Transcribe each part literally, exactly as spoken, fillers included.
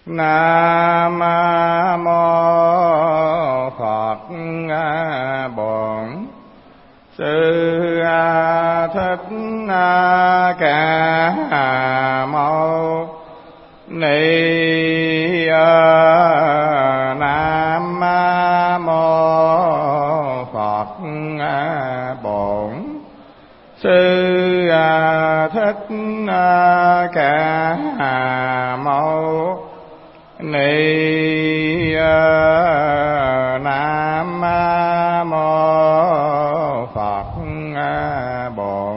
Nam mô Phật Bổn Sư Thích Ca Mâu Ni. Nam mô Phật Bổn Sư Thích Ca Mâu Ni. Nam mô Phật Bổn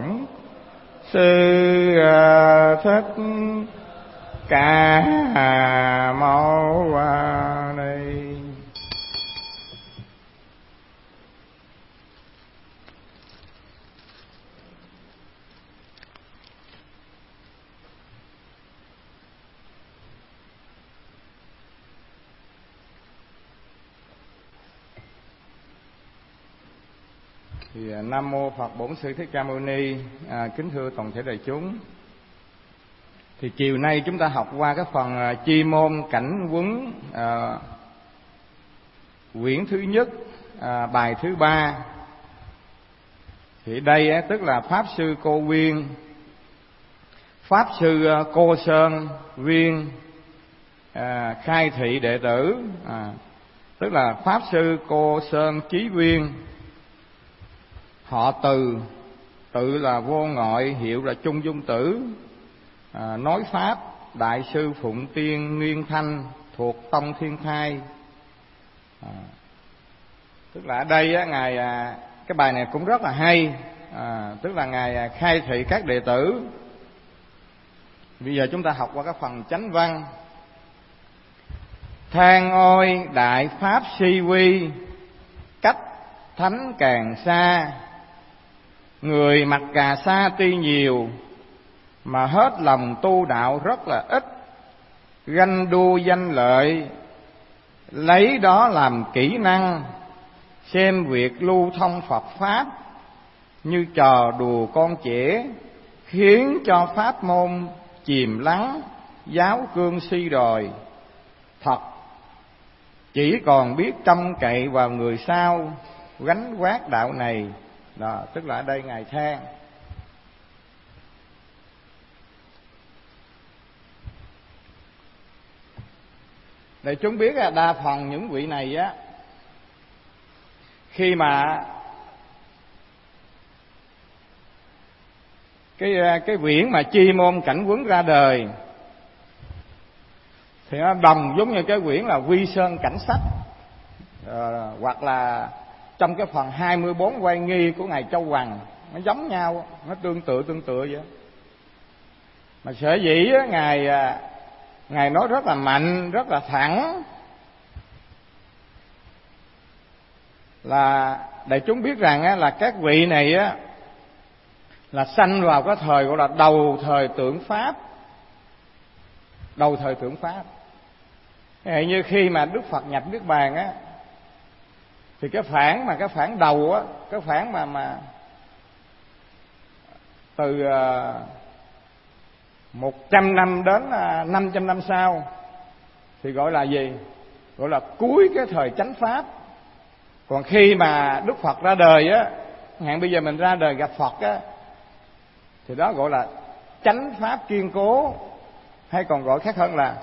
Sư Thích Ca Mâu Ni. Thì Nam mô Phật Bổn Sư Thích Ca Mâu Ni. À, kính thưa toàn thể đại chúng, thì chiều nay chúng ta học qua cái phần à, chi môn cảnh huấn à, quyển thứ nhất, à, bài thứ ba. Thì đây á, tức là Pháp Sư Cô Viên, Pháp Sư à, Cô Sơn Viên à, khai thị đệ tử, à, tức là Pháp Sư Cô Sơn Chí Viên, họ Từ, tự là vô ngọi, hiệu là Trung Dung Tử, à, nói pháp Đại sư Phụng Tiên Nguyên Thanh, thuộc tông Thiên Thai. À, tức là ở đây á, ngài à, cái bài này cũng rất là hay, à, tức là ngài à, khai thị các đệ tử. Bây giờ chúng ta học qua cái phần chánh văn. Than ôi đại pháp si quy, cách thánh càng xa. Người mặc cà sa tuy nhiều, mà hết lòng tu đạo rất là ít. Ganh đua danh lợi, lấy đó làm kỹ năng. Xem việc lưu thông Phật Pháp, như trò đùa con trẻ, khiến cho pháp môn chìm lắng, giáo cương suy đồi. Thật chỉ còn biết trông cậy vào người sau, gánh vác đạo này. Đó, tức là ở đây ngài than. Để chúng biết là đa phần những vị này á, khi mà cái cái quyển mà chi môn cảnh huấn ra đời, thì nó đồng giống như cái quyển là Quy Sơn Cảnh Sách, à, hoặc là trong cái phần hai mươi bốn Oai Nghi của ngài Châu Hoằng, nó giống nhau, nó tương tự tương tự vậy. Mà sở dĩ á, ngài ngài nói rất là mạnh, rất là thẳng, là để chúng biết rằng á, là các vị này á, là sanh vào cái thời gọi là đầu thời tượng Pháp. Đầu thời tượng Pháp. Thế như khi mà Đức Phật nhập Niết Bàn á, thì cái phản mà cái phản đầu á, cái phản mà mà từ một trăm năm đến năm trăm năm sau thì gọi là gì? Gọi là cuối cái thời chánh Pháp. Còn khi mà Đức Phật ra đời á, hạn bây giờ mình ra đời gặp Phật á, thì đó gọi là chánh Pháp kiên cố, hay còn gọi khác hơn là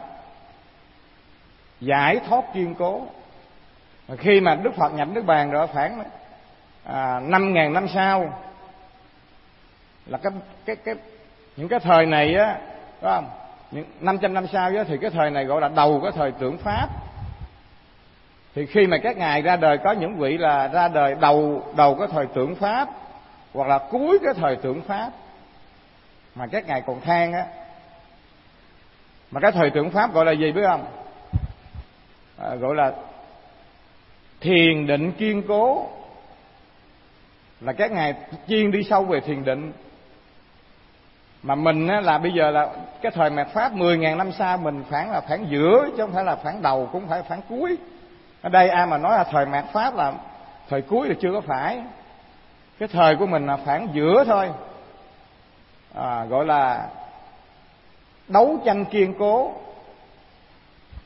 giải thoát kiên cố. Khi mà Đức Phật nhập Niết Bàn rồi, khoảng à, năm ngàn năm sau là cái cái cái những cái thời này á, đúng không? Những năm trăm năm sau á, thì cái thời này gọi là đầu cái thời tượng Pháp. Thì khi mà các ngài ra đời, có những vị là ra đời đầu đầu cái thời tượng Pháp, hoặc là cuối cái thời tượng Pháp, mà các ngài còn than á. Mà cái thời tượng Pháp gọi là gì biết không? À, gọi là thiền định kiên cố, là các ngài chuyên đi sâu về thiền định. Mà mình á, là bây giờ là cái thời mạt Pháp mười ngàn năm sau, mình phản là phản giữa, chứ không phải là phản đầu, cũng phải phản cuối. Ở đây ai mà nói là thời mạt Pháp là thời cuối thì chưa có phải. Cái thời của mình là phản giữa thôi, à, gọi là đấu tranh kiên cố.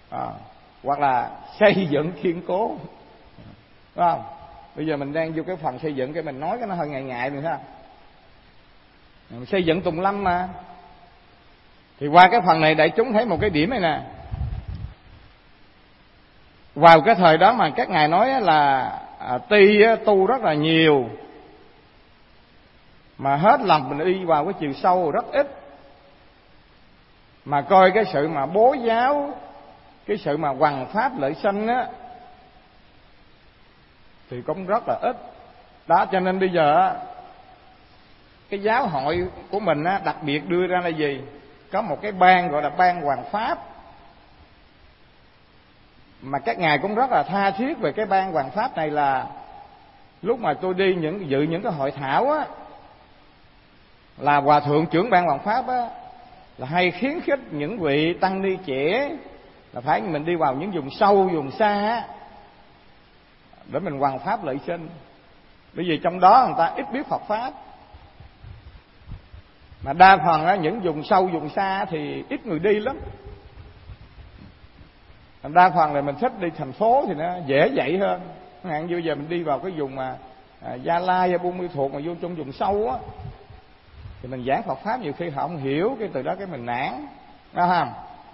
à, hoặc là xây dựng kiên cố, đúng không? Bây giờ mình đang vô cái phần xây dựng, cái mình nói cái nó hơi ngại ngại mình thấy không? Xây dựng tùng lâm mà. Thì qua cái phần này đại chúng thấy một cái điểm này nè. Vào cái thời đó mà các ngài nói là à, ti tu rất là nhiều, mà hết lòng mình đi vào cái chiều sâu rất ít, mà coi cái sự mà bố giáo, cái sự mà hoằng pháp lợi sinh á thì cũng rất là ít. Đó cho nên bây giờ cái giáo hội của mình á, đặc biệt đưa ra là gì? Có một cái ban gọi là ban hoằng pháp, mà các ngài cũng rất là tha thiết về cái ban hoằng pháp này. Là lúc mà tôi đi những dự những cái hội thảo á, là hòa thượng trưởng ban hoằng pháp á là hay khuyến khích những vị tăng ni trẻ là phải mình đi vào những vùng sâu vùng xa á, để mình hoằng pháp lợi sinh. Bởi vì trong đó người ta ít biết Phật pháp, mà đa phần á, những vùng sâu vùng xa thì ít người đi lắm. Đa phần là mình thích đi thành phố thì nó dễ dạy hơn. Hạn như giờ mình đi vào cái vùng mà à, Gia Lai hay Buôn Ma Thuột mà vô trong vùng sâu á, thì mình giảng Phật pháp nhiều khi họ không hiểu, cái từ đó cái mình nản, đúng không?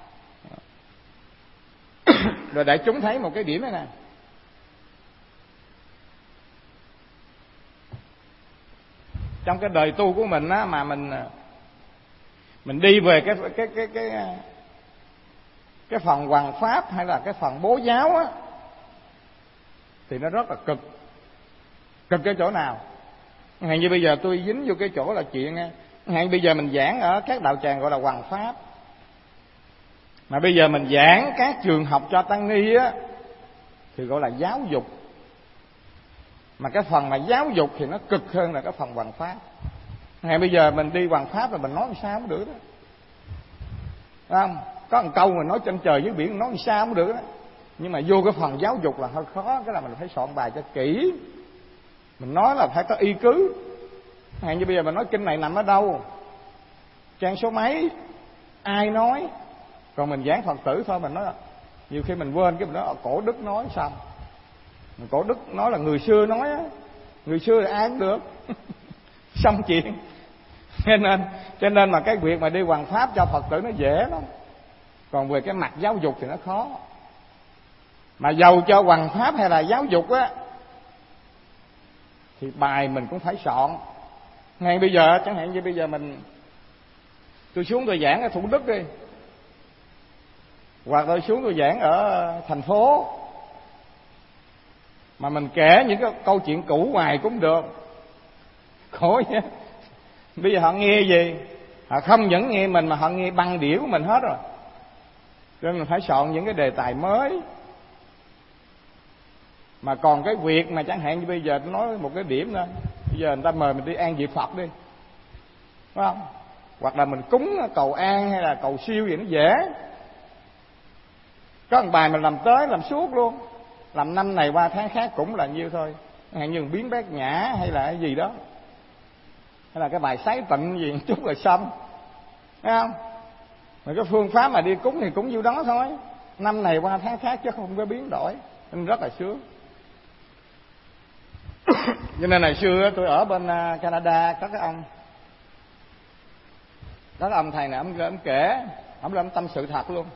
Rồi đại chúng thấy một cái điểm này nè. Trong cái đời tu của mình á, mà mình mình đi về cái cái cái cái cái phần hoằng pháp hay là cái phần bố giáo á, thì nó rất là cực. Cực cái chỗ nào? Hạn như bây giờ tôi dính vô cái chỗ là chuyện hạn bây giờ mình giảng ở các đạo tràng gọi là hoằng pháp, mà bây giờ mình giảng các trường học cho tăng ni á thì gọi là giáo dục. Mà cái phần mà giáo dục thì nó cực hơn là cái phần hoằng pháp. Ngày bây giờ mình đi hoằng pháp là mình nói làm sao cũng được đó, đúng không? Có một câu mình nói trên trời dưới biển nói làm sao cũng được đó. Nhưng mà vô cái phần giáo dục là hơi khó, cái là mình phải soạn bài cho kỹ. Mình nói là phải có y cứ. Ngày như bây giờ mình nói kinh này nằm ở đâu, trang số mấy, ai nói. Còn mình giảng Phật tử thôi, mình nói nhiều khi mình quên cái mình nói cổ đức nói xong. Cổ đức nói là người xưa nói á, người xưa thì ai cũng được. Xong chuyện. Cho nên cho nên mà cái việc mà đi hoằng pháp cho Phật tử nó dễ lắm. Còn về cái mặt giáo dục thì nó khó. Mà dầu cho hoằng pháp hay là giáo dục á, thì bài mình cũng phải soạn. Ngay bây giờ chẳng hạn như bây giờ mình tôi xuống tôi giảng ở Thủ Đức đi, hoặc tôi xuống tôi giảng ở thành phố, mà mình kể những cái câu chuyện cũ hoài cũng được. Khổ nhé. Bây giờ họ nghe gì? Họ không những nghe mình mà họ nghe băng đĩa của mình hết rồi. Cho nên mình phải soạn những cái đề tài mới. Mà còn cái việc mà chẳng hạn như bây giờ tôi nói một cái điểm nữa, bây giờ người ta mời mình đi an vị Phật đi, đúng không? Hoặc là mình cúng cầu an hay là cầu siêu gì nó dễ. Có một bài mình làm tới làm suốt luôn, làm năm này qua tháng khác cũng là nhiêu thôi. Chẳng hạn như biến bát nhã hay là cái gì đó, hay là cái bài sái tịnh gì một chút rồi xong, thấy không? Mà cái phương pháp mà đi cúng thì cũng nhiêu đó thôi, năm này qua tháng khác chứ không có biến đổi, nên rất là sướng. Cho nên ngày xưa tôi ở bên Canada, có cái ông đó là ông thầy này, ông, ông kể, ông lên tâm sự thật luôn.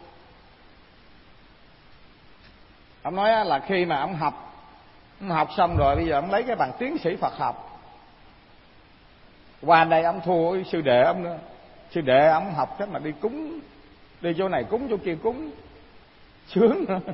Ông nói là khi mà ông học ông học xong rồi, bây giờ ông lấy cái bằng tiến sĩ Phật học, qua đây ông thua sư đệ ông nữa. Sư đệ ông học cách mà đi cúng, đi chỗ này cúng chỗ kia cúng, sướng nữa.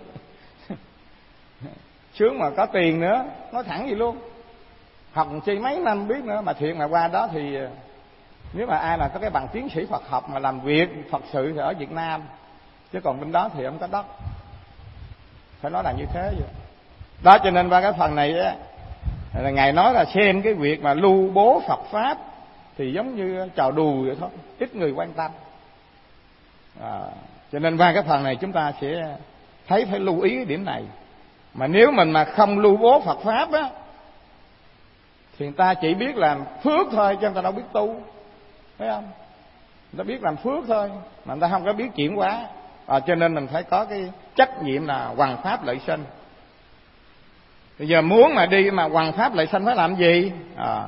Sướng mà có tiền nữa, nói thẳng vậy luôn. Học chi mấy năm biết nữa, mà thiện mà qua đó thì nếu mà ai mà có cái bằng tiến sĩ Phật học mà làm việc Phật sự thì ở Việt Nam, chứ còn bên đó thì không có đất. Phải nói là như thế vậy. Đó cho nên qua cái phần này á, là ngài nói là xem cái việc mà lưu bố Phật pháp thì giống như trò đùa vậy thôi, ít người quan tâm. À, cho nên qua cái phần này chúng ta sẽ thấy phải lưu ý cái điểm này. Mà nếu mình mà không lưu bố Phật pháp á, thì người ta chỉ biết làm phước thôi, chứ người ta đâu biết tu, thấy không? Người ta biết làm phước thôi, mà người ta không có biết chuyển hóa. À, cho nên mình phải có cái trách nhiệm là hoằng pháp lợi sinh. Bây giờ muốn mà đi mà hoằng pháp lợi sinh phải làm gì? À,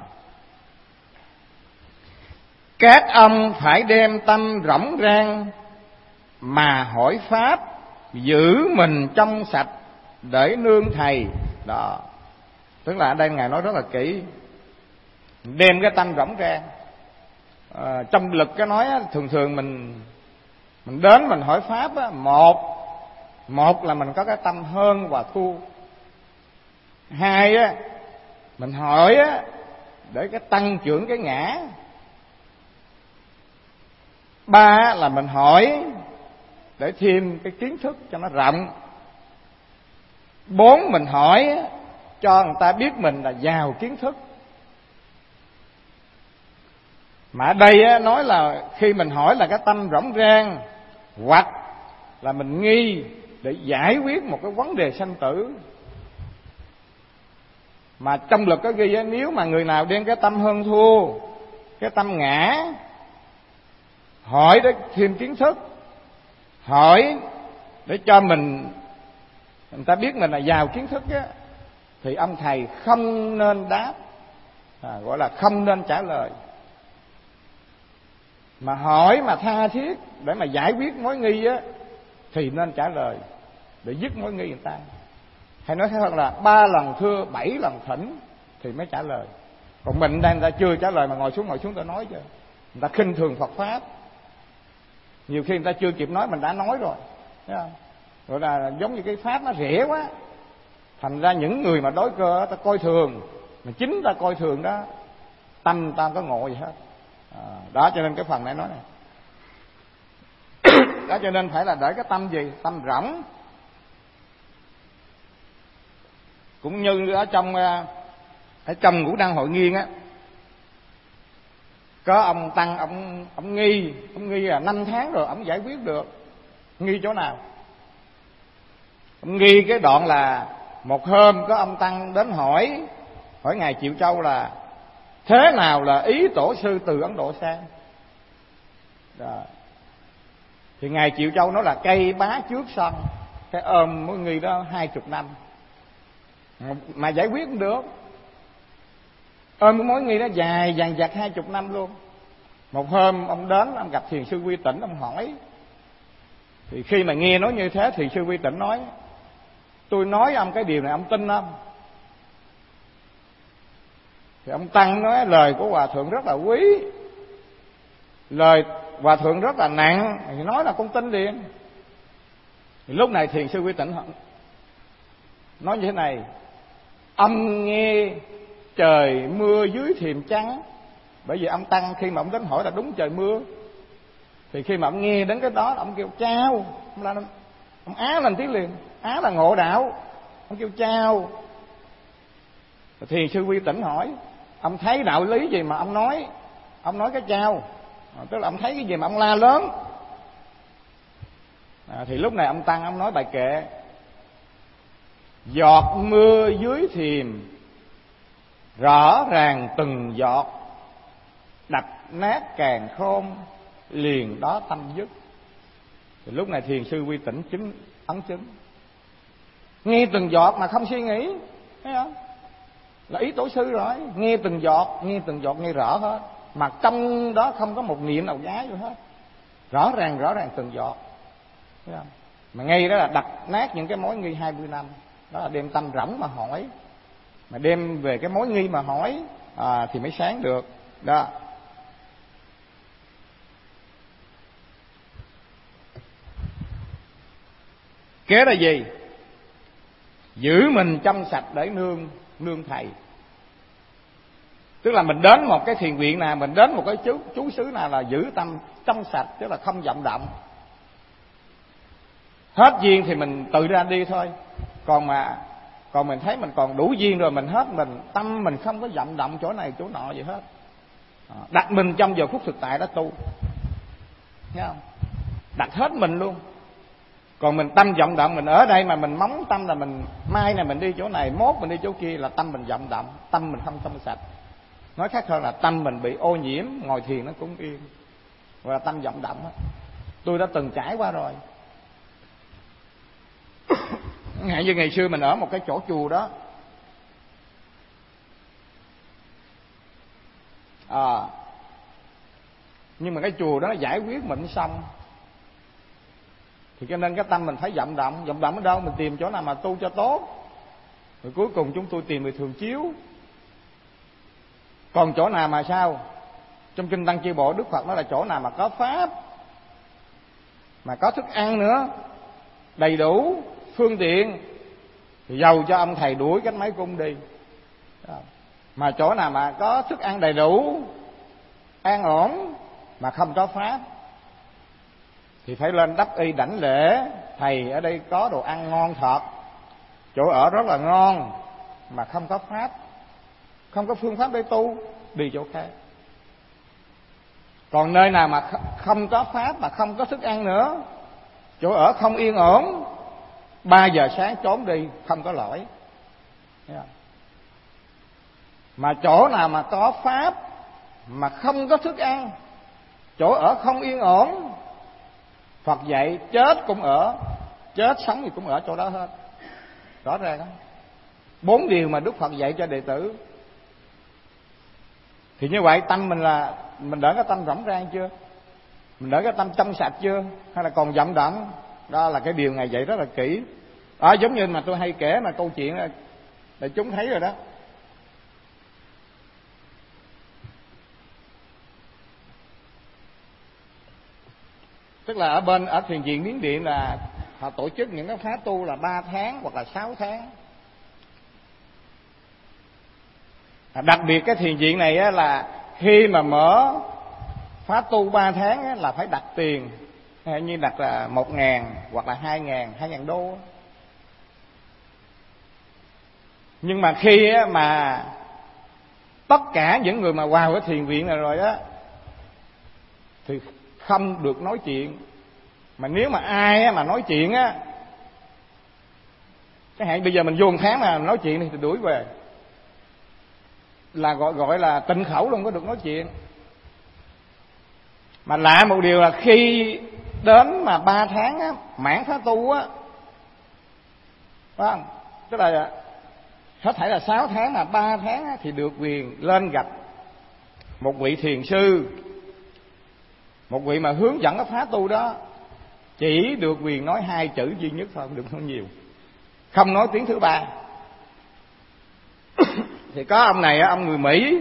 các ông phải đem tâm rỗng rang mà hỏi pháp, giữ mình trong sạch để nương thầy. Đó, tức là ở đây Ngài nói rất là kỹ. Đem cái tâm rỗng rang. À, trong lực cái nói á, thường thường mình mình đến mình hỏi pháp á, một một là mình có cái tâm hơn và thua. Hai á, mình hỏi á, để cái tăng trưởng cái ngã. Ba là mình hỏi để thêm cái kiến thức cho nó rộng. Bốn mình hỏi cho người ta biết mình là giàu kiến thức. Mà ở đây á, nói là khi mình hỏi là cái tâm rỗng rang, hoặc là mình nghi để giải quyết một cái vấn đề sanh tử. Mà trong lực có ghi á, nếu mà người nào đem cái tâm hơn thua, cái tâm ngã, hỏi để thêm kiến thức, hỏi để cho mình người ta biết mình là giàu kiến thức á, thì ông thầy không nên đáp, à, gọi là không nên trả lời. Mà hỏi mà tha thiết để mà giải quyết mối nghi á, thì nên trả lời để dứt mối nghi người ta. Hay nói khác hơn là ba lần thưa bảy lần thỉnh thì mới trả lời. Còn mình đang ta chưa trả lời mà ngồi xuống ngồi xuống ta nói chứ. Người ta khinh thường Phật pháp. Nhiều khi người ta chưa kịp nói mình đã nói rồi, thấy không? Gọi là giống như cái pháp nó rẻ quá, thành ra những người mà đối cơ ta coi thường, mà chính ta coi thường đó, tâm ta không có ngộ gì hết. À, đó cho nên cái phần này nói này. Đó cho nên phải là để cái tâm gì? Tâm rỗng. Cũng như ở trong ở trong Ngũ Đăng Hội Nghiên á, có ông tăng ông ông nghi, ông nghi là năm tháng rồi ông giải quyết được. Nghi chỗ nào? Ông nghi cái đoạn là một hôm có ông tăng đến hỏi hỏi ngài Triệu Châu là thế nào là ý tổ sư từ Ấn Độ sang. Đó. Thì ngài Triệu Châu nói là cây bá trước sân, cái ôm mỗi người đó hai chục năm mà giải quyết không được. Ôm mỗi người đó dài dằng dặc hai chục năm luôn. Một hôm ông đến ông gặp thiền sư Quy Tỉnh, ông hỏi. Thì khi mà nghe nói như thế thì sư Quy Tỉnh nói: tôi nói ông cái điều này ông tin không? Thì ông tăng nói lời của hòa thượng rất là quý, lời hòa thượng rất là nặng, thì nói là con tin liền. Thì lúc này thiền sư Quy Tỉnh nói như thế này: ông nghe trời mưa dưới thềm trắng. Bởi vì ông tăng khi mà ông đến hỏi là đúng trời mưa, thì khi mà ông nghe đến cái đó ông kêu chao, ông, là, ông á lên tiếng liền. Á là ngộ đạo, ông kêu chao. Thiền sư Quy Tỉnh hỏi: ông thấy đạo lý gì mà ông nói ông nói cái chao? À, tức là ông thấy cái gì mà ông la lớn? À, thì lúc này ông tăng ông nói bài kệ: giọt mưa dưới thềm rõ ràng từng giọt, đập nát càn khôn liền đó tâm dứt. Thì lúc này thiền sư Quy Tỉnh chứng ấn chứng. Nghe từng giọt mà không suy nghĩ, thấy không? Là ý tổ sư rồi. Nghe từng giọt, nghe từng giọt nghe rõ hết, mà trong đó không có một niệm nào giá vô hết. Rõ ràng rõ ràng từng giọt, thấy không? Mà ngay đó là đập nát những cái mối nghi hai mươi năm. Đó là đem tâm rỗng mà hỏi. Mà đem về cái mối nghi mà hỏi à, thì mới sáng được. Đó. Kế là gì? Giữ mình trong sạch để nương nương thầy. Tức là mình đến một cái thiền viện nào, mình đến một cái chú, chú xứ nào là giữ tâm trong sạch, tức là không vọng động. Hết duyên thì mình tự ra đi thôi. Còn mà còn mình thấy mình còn đủ duyên rồi, mình hết mình, tâm mình không có vọng động chỗ này chỗ nọ gì hết. Đặt mình trong giờ phút thực tại đó tu, thấy không? Đặt hết mình luôn. Còn mình tâm vọng động, mình ở đây mà mình móng tâm là mình mai này mình đi chỗ này, mốt mình đi chỗ kia, là tâm mình vọng động, tâm mình không trong sạch. Nói khác hơn là tâm mình bị ô nhiễm, ngồi thiền nó cũng yên, và tâm vọng động đó. Tôi đã từng trải qua rồi. Hạn như ngày xưa mình ở một cái chỗ chùa đó, à, nhưng mà cái chùa đó nó giải quyết mình xong, thì cho nên cái tâm mình phải vận động. Vận động ở đâu? Mình tìm chỗ nào mà tu cho tốt, rồi cuối cùng chúng tôi tìm về Thường Chiếu. Còn chỗ nào mà sao? Trong kinh Tăng Chi Bộ Đức Phật nói là chỗ nào mà có pháp, mà có thức ăn nữa, đầy đủ phương tiện, thì dầu cho ông thầy đuổi cách mấy cung đi. Mà chỗ nào mà có thức ăn đầy đủ, an ổn, mà không có pháp, thì phải lên đắp y đảnh lễ. Thầy ở đây có đồ ăn ngon thật, chỗ ở rất là ngon, mà không có pháp, không có phương pháp để tu, đi chỗ khác. Còn nơi nào mà không có pháp, mà không có thức ăn nữa, chỗ ở không yên ổn, ba giờ sáng trốn đi, không có lỗi. Mà chỗ nào mà có pháp, mà không có thức ăn, chỗ ở không yên ổn, Phật dạy chết cũng ở, chết sống thì cũng ở chỗ đó hết. Rõ ràng đó. Bốn điều mà Đức Phật dạy cho đệ tử. Thì như vậy tâm mình là mình đỡ cái tâm rỗng rang chưa? Mình đỡ cái tâm trong sạch chưa? Hay là còn vọng động? Đó là cái điều Ngài dạy rất là kỹ. Đó, giống như mà tôi hay kể mà câu chuyện là, là chúng thấy rồi đó. Tức là ở bên ở thiền viện Miến Điện là họ tổ chức những cái khóa tu là ba tháng hoặc là sáu tháng. Đặc biệt cái thiền viện này á, là khi mà mở khóa tu ba tháng á, là phải đặt tiền, như đặt là một ngàn hoặc là hai ngàn, hai ngàn đô. Nhưng mà khi á, mà tất cả những người mà vào cái thiền viện này rồi á, thì không được nói chuyện. Mà nếu mà ai á, mà nói chuyện á, cái hạn bây giờ mình vô một tháng mà nói chuyện thì đuổi về, là gọi gọi là tịnh khẩu luôn, có được nói chuyện. Mà lạ một điều là khi đến mà ba tháng á, mãn khóa tu á, phải không? Tức là hết thảy là sáu tháng, mà ba tháng á, thì được quyền lên gặp một vị thiền sư, một vị mà hướng dẫn cái khóa tu đó. Chỉ được quyền nói hai chữ duy nhất thôi, không được nói nhiều, không nói tiếng thứ ba. Thì có ông này, ông người Mỹ,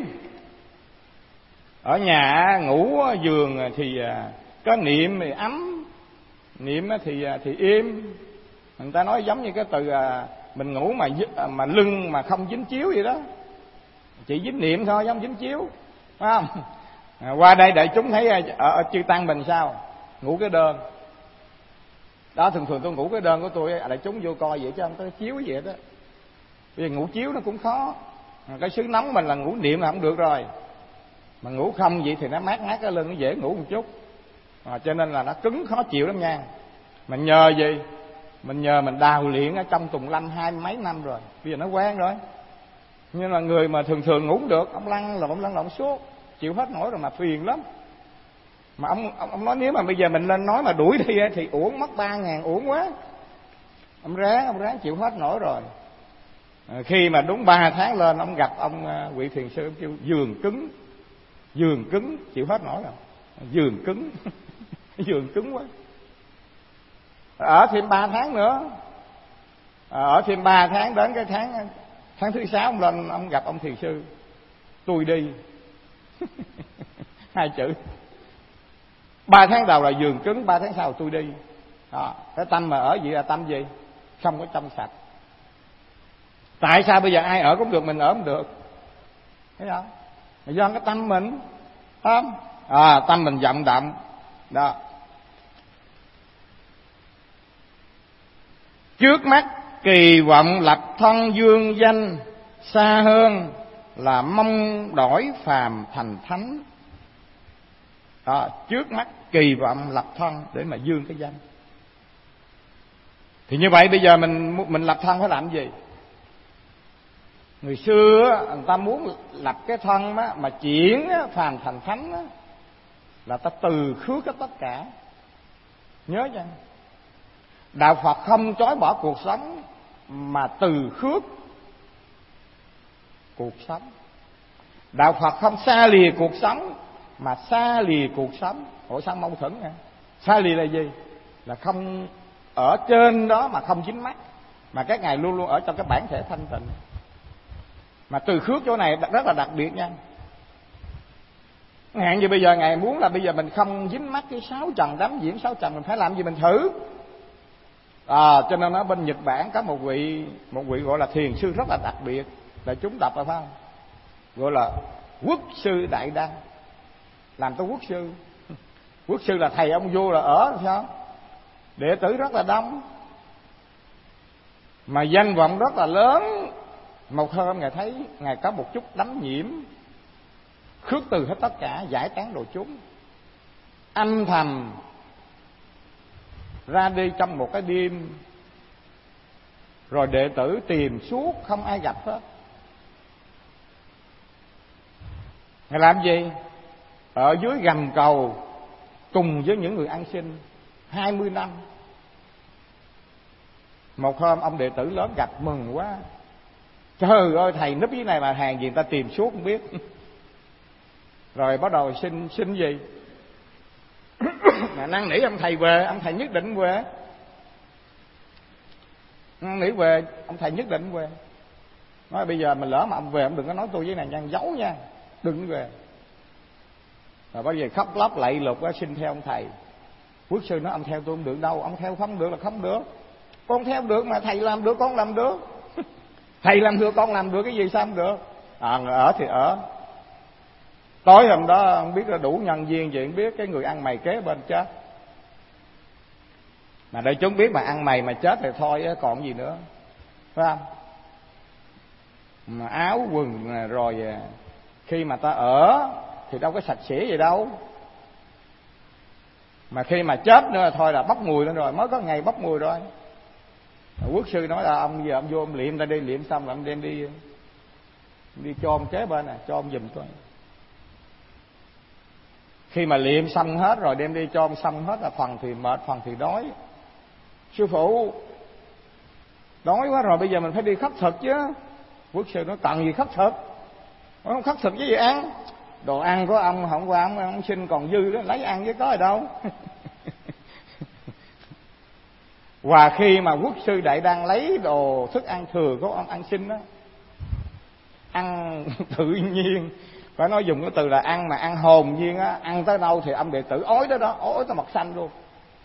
ở nhà ngủ giường thì có niệm thì ấm, niệm thì thì im. Người ta nói giống như cái từ mình ngủ mà mà lưng mà không dính chiếu vậy đó, chỉ dính niệm thôi, giống dính chiếu, phải không? À, qua đây đại chúng thấy ở, ở chư tăng mình sao? Ngủ cái đơn đó. Thường thường tôi ngủ cái đơn của tôi, đại chúng vô coi vậy chứ không có chiếu vậy đó. Bây giờ ngủ chiếu nó cũng khó. Cái xứ nóng mình là ngủ niệm là không được rồi, mà ngủ không vậy thì nó mát mát cái lưng, nó dễ ngủ một chút. À, cho nên là nó cứng khó chịu lắm nha. Mình nhờ gì? Mình nhờ mình đào luyện ở trong tùng lâm hai mấy năm rồi, bây giờ nó quen rồi. Nhưng mà người mà thường thường ngủ được, ông lăn là ông lăn lộn suốt, chịu hết nổi rồi mà phiền lắm. Mà ông, ông ông nói nếu mà bây giờ mình lên nói mà đuổi đi thì uổng, mất ba ngàn uổng quá. Ông ráng, ông ráng chịu hết nổi rồi. À, khi mà đúng ba tháng lên, ông gặp ông uh, vị thiền sư, ông kêu giường cứng, giường cứng, chịu hết nổi rồi, giường cứng, giường cứng quá. Ở thêm ba tháng nữa, à, ở thêm ba tháng, đến cái tháng tháng thứ sáu ông lên, ông gặp ông thiền sư, tôi đi. Hai chữ. Ba tháng đầu là giường cứng, ba tháng sau tôi đi. Đó, cái tâm mà ở vậy là tâm gì? Không có trong sạch. Tại sao bây giờ ai ở cũng được, mình ở không được? Thấy không? Là do cái tâm mình, không? À, tâm mình vọng động. Đó. Trước mắt kỳ vọng lập thân dương danh, xa hơn là mong đổi phàm thành thánh. Đó, trước mắt kỳ vọng lập thân để mà dương cái danh. Thì như vậy bây giờ mình mình lập thân phải làm gì? Người xưa người ta muốn lập cái thân đó, mà chuyển phàm thành thánh đó, là ta từ khước cái tất cả. Nhớ chưa? Đạo Phật không chối bỏ cuộc sống, mà từ khước cuộc sống. Đạo Phật không xa lìa cuộc sống mà xa lìa cuộc sống. Ủa sao mâu thuẫn nha? Xa lìa là gì? Là không ở trên đó mà không dính mắc, mà các ngài luôn luôn ở trong cái bản thể thanh tịnh. Mà từ khước chỗ này rất là đặc biệt nha. Hạn như bây giờ ngài muốn là bây giờ mình không dính mắc cái sáu trần đắm nhiễm sáu trần, mình phải làm gì mình thử. À, cho nên ở bên Nhật Bản có một vị một vị gọi là thiền sư rất là đặc biệt, là chúng đọc là phải không? Gọi là Quốc sư Đại Đăng. Làm tới quốc sư. Quốc sư là thầy ông vua là ở sao? Đệ tử rất là đông, mà danh vọng rất là lớn. Một hôm ngài thấy ngài có một chút đắm nhiễm, khước từ hết tất cả, giải tán đồ chúng, âm thầm ra đi trong một cái đêm. Rồi đệ tử tìm suốt không ai gặp hết. Ngài làm gì? Ở dưới gầm cầu cùng với những người ăn xin hai mươi năm. Một hôm ông đệ tử lớn gặp mừng quá. Trời ơi, thầy núp dưới này mà hàng gì người ta tìm suốt không biết. Rồi bắt đầu xin xin gì? Mà năn nỉ ông thầy về, ông thầy nhất định về. Năn nỉ về, ông thầy nhất định về. Nói bây giờ mình lỡ mà ông về, ông đừng có nói tôi với này nha, giấu nha, đừng về. Rồi bây giờ khóc lóc lạy lục á, xin theo ông thầy. Quốc sư nói ông theo tôi không được đâu, ông theo không được là không được. Con theo được mà, thầy làm được con làm được. Thầy làm được con làm được, cái gì sao không được? À, ở thì ở. Tối hôm đó không biết là đủ nhân viên gì, không biết cái người ăn mày kế bên chết. Mà để chúng biết mà ăn mày mà chết thì thôi, còn gì nữa, phải không? Mà áo quần rồi khi mà ta ở thì đâu có sạch sẽ gì đâu. Mà khi mà chết nữa thôi là bốc mùi lên rồi, mới có ngày bốc mùi rồi. Quốc sư nói là ông giờ ông vô ông liệm ra đi, liệm xong là ông đem đi đi cho ông kế bên này, cho ông giùm tôi. Khi mà liệm xong hết rồi đem đi cho ông xong hết là phần thì mệt, phần thì đói. Sư phụ, đói quá rồi, bây giờ mình phải đi khất thực chứ. Quốc sư nói cần gì khất thực? Không khất thực với gì ăn? Đồ ăn của ông hôm qua ông, ông xin còn dư đó, lấy ăn với có ở đâu. Và khi mà quốc sư Đại Đăng lấy đồ thức ăn thừa của ông ăn xin đó, ăn tự nhiên, phải nói dùng cái từ là ăn mà ăn hồn nhiên á, ăn tới đâu thì ông đệ tử ói tới đó, ói tới mặt xanh luôn.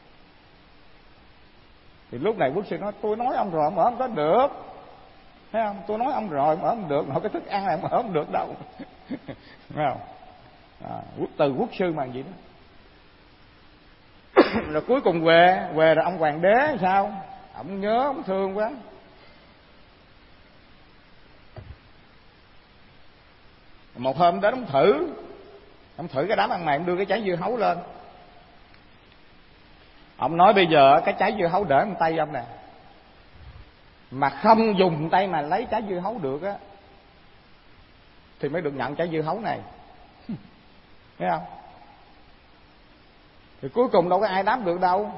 Thì lúc này quốc sư nói tôi nói ông rồi, ông ở không có được, thấy không? Tôi nói ông rồi, ông ở không được, mà cái thức ăn này ông ở không được đâu. Thấy không? À, từ quốc sư mà vậy đó. Rồi cuối cùng về về rồi ông hoàng đế sao? Ông nhớ, ông thương quá. Một hôm đến ông thử, ông thử cái đám ăn mày, ông đưa cái trái dưa hấu lên. Ông nói bây giờ cái trái dưa hấu để trong tay ông nè, mà không dùng tay mà lấy trái dưa hấu được á thì mới được nhận trái dưa hấu này. Thấy không? Thì cuối cùng đâu có ai đáp được đâu.